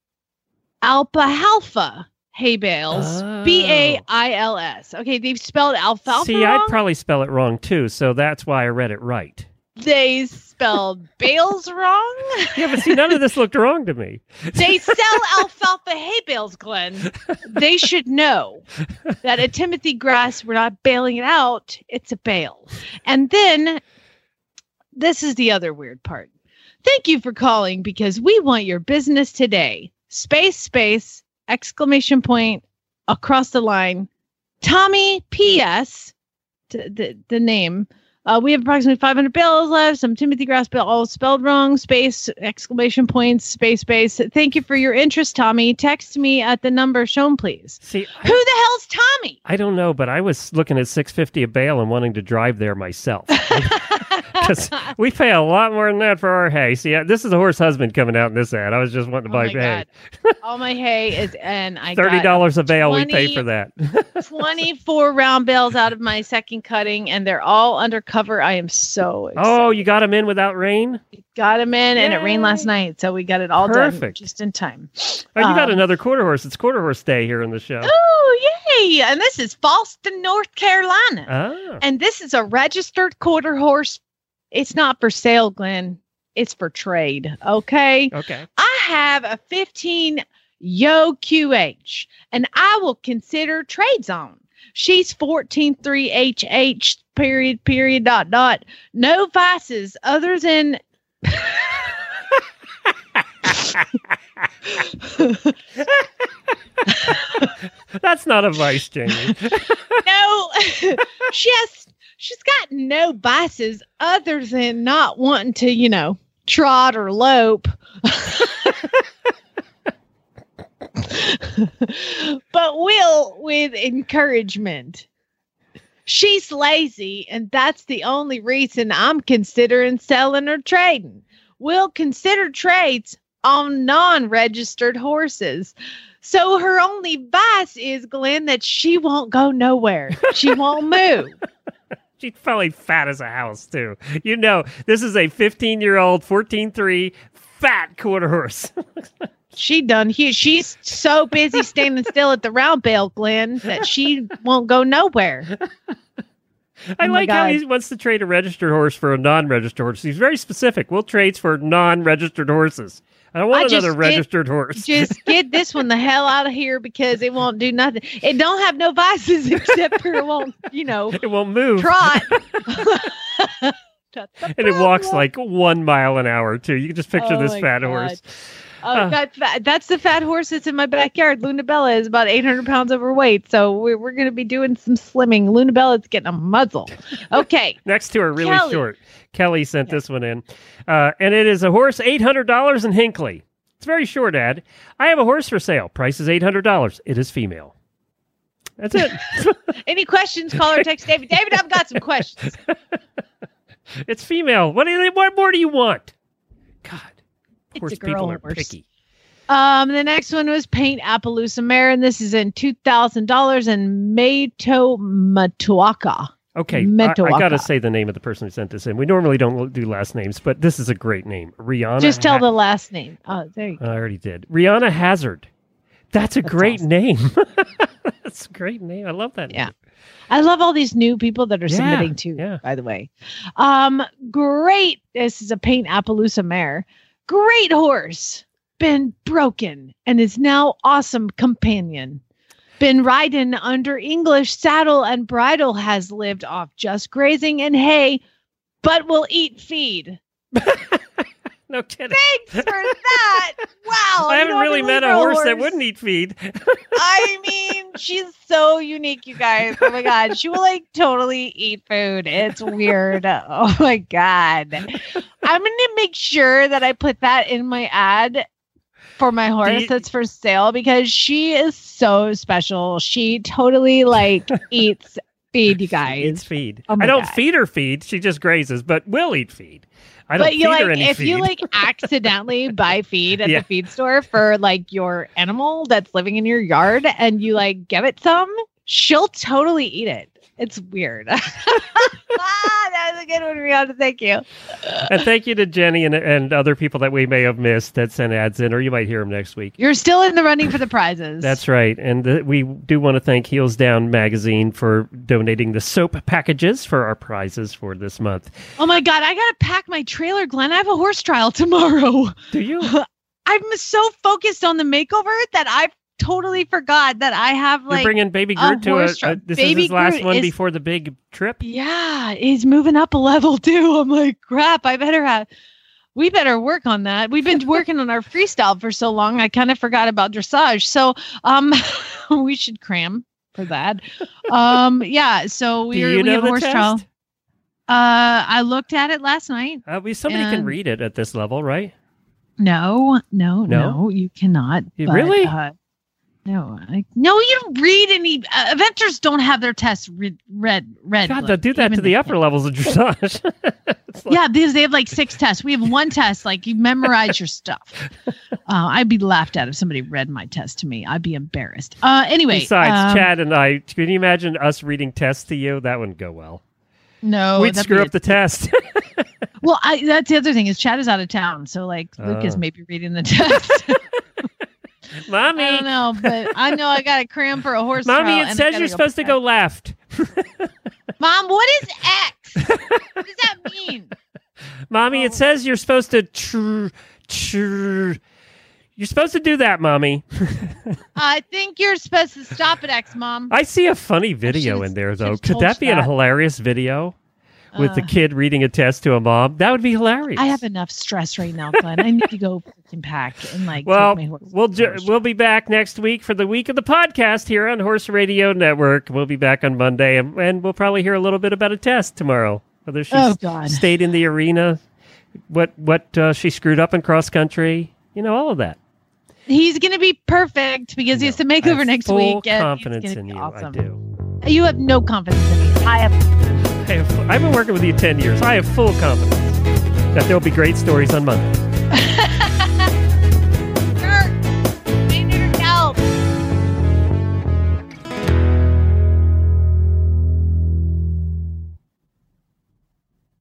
alfalfa hay bales. Bales. Okay, they've spelled alfalfa See, wrong. I'd probably spell it wrong too, so that's why I read it right. They spelled bales wrong. Yeah, but see, none of this looked wrong to me. They sell alfalfa hay bales, Glenn. They should know that at Timothy Grass, we're not bailing it out. It's a bale. And then this is the other weird part. Thank you for calling because we want your business today. Space, exclamation point, across the line. Tommy P.S. The name. We have approximately 500 bales left. Some Timothy Grass bale, all spelled wrong. Space, exclamation points, space. Thank you for your interest, Tommy. Text me at the number shown, please. See, who the hell's Tommy? I don't know, but I was looking at $6.50 a bale and wanting to drive there myself. Because we pay a lot more than that for our hay. See, this is a horse husband coming out in this ad. I was just wanting to buy hay. All my hay is, and I $30 a bale. We pay for that. 24 round bales out of my second cutting, and they're all undercover. I am so excited. Oh, you got them in without rain? Got them in, and it rained last night, so we got it all done just in time. Oh, you got another quarter horse. It's quarter horse day here in the show. Oh, yay! And this is Falston, North Carolina. Oh. And this is a registered quarter horse. It's not for sale, Glenn. It's for trade. Okay. I have a 15 Yo QH, and I will consider trades on. She's 14.3 HH period. No vices other than. That's not a vice, Jamie. No, she's got no vices other than not wanting to, trot or lope. But will with encouragement. She's lazy, and that's the only reason I'm considering selling or trading. We'll consider trades on non-registered horses. So her only vice is, Glenn, that she won't go nowhere. She won't move. She's probably fat as a house, too. This is a 15-year-old, 14.3 fat quarter horse. She done here. She's so busy standing still at the round bale, Glenn, that she won't go nowhere. I like how he wants to trade a registered horse for a non-registered horse. He's very specific. We'll trade for non-registered horses. I don't want another registered horse. Just get this one the hell out of here because it won't do nothing. It don't have no vices except for it won't, it won't move. Trot. And it walks like 1 mile an hour, too. You can just picture this fat horse. Oh, that's the fat horse that's in my backyard. Luna Bella is about 800 pounds overweight, so we're going to be doing some slimming. Luna Bella's getting a muzzle. Okay. Next to her, really short. Kelly sent this one in. And it is a horse, $800 in Hinckley. It's very short ad. I have a horse for sale. Price is $800. It is female. That's it. Any questions? Call or text David. David, I've got some questions. It's female. What more do you want? God. It's Horse a girl people are horse. picky. The next one was Paint Appaloosa Mare, and this is in $2,000 in Metoaka. Okay, I got to say the name of the person who sent this in. We normally don't do last names, but this is a great name. Rihanna. Just tell the last name. Oh, there you go. I already did. Rihanna Hazard. That's great awesome. name. That's a great name. I love that name. I love all these new people that are submitting too, by the way. Great. This is a Paint Appaloosa Mare. Great horse. Been broken and is now awesome companion. Been riding under English saddle and bridle, has lived off just grazing and hay, but will eat feed. No kidding. Thanks for that. Wow. I haven't really met a horse that wouldn't eat feed. I mean, she's so unique, you guys. Oh my God. She will totally eat food. It's weird. Oh my God. I'm going to make sure that I put that in my ad for my horse that's for sale because she is so special. She totally eats feed, you guys. Eats feed. Oh my I don't God. feed her feed. She just grazes, but will eat feed. I don't feed her any if feed. you accidentally buy feed at the feed store for your animal that's living in your yard and you give it some, she'll totally eat it. It's weird. That was a good one, Rihanna. Thank you. And thank you to Jenny and other people that we may have missed that sent ads in, or you might hear them next week. You're still in the running for the prizes. That's right. And we do want to thank Heels Down Magazine for donating the soap packages for our prizes for this month. Oh my God, I got to pack my trailer, Glenn. I have a horse trial tomorrow. Do you? I'm so focused on the makeover that I've totally forgot that I have You're bringing Baby Groot to this is his last one before the big trip? Yeah, he's moving up a level too. I'm like, crap, we better work on that. We've been working on our freestyle for so long. I kind of forgot about dressage. So we should cram for that. So we have a horse trial. I looked at it last night. Somebody can read it at this level, right? No, you cannot. Really? No, you don't read any. Eventers don't have their tests read. God, they'll do that to the upper levels of dressage. Because they have 6 tests. We have 1 test. You memorize your stuff. I'd be laughed at if somebody read my test to me. I'd be embarrassed. Anyway. Besides, Chad and I, can you imagine us reading tests to you? That wouldn't go well. No. We'd screw up the test. Well, that's the other thing is Chad is out of town. So Lucas may be reading the test. Mommy. I don't know, but I know I got to cram for a horse Mommy, trial. it says you're supposed to go left. Mom, what is X? What does that mean? Mommy, it says you're supposed to you're supposed to do that, Mommy. I think you're supposed to stop at X, Mom. I see a funny video in there, though. Could that be a hilarious video? With the kid reading a test to a mom, that would be hilarious. I have enough stress right now, Glenn. I need to go freaking pack and take my horse. We'll be back next week for the week of the podcast here on Horse Radio Network. We'll be back on Monday, and we'll probably hear a little bit about a test tomorrow. Whether she stayed in the arena, what she screwed up in cross country, all of that. He's going to be perfect because he has to make over next week. Full confidence in you. Awesome. I do. You have no confidence in me. I have. I've been working with you 10 years. I have full confidence that there'll be great stories on Monday.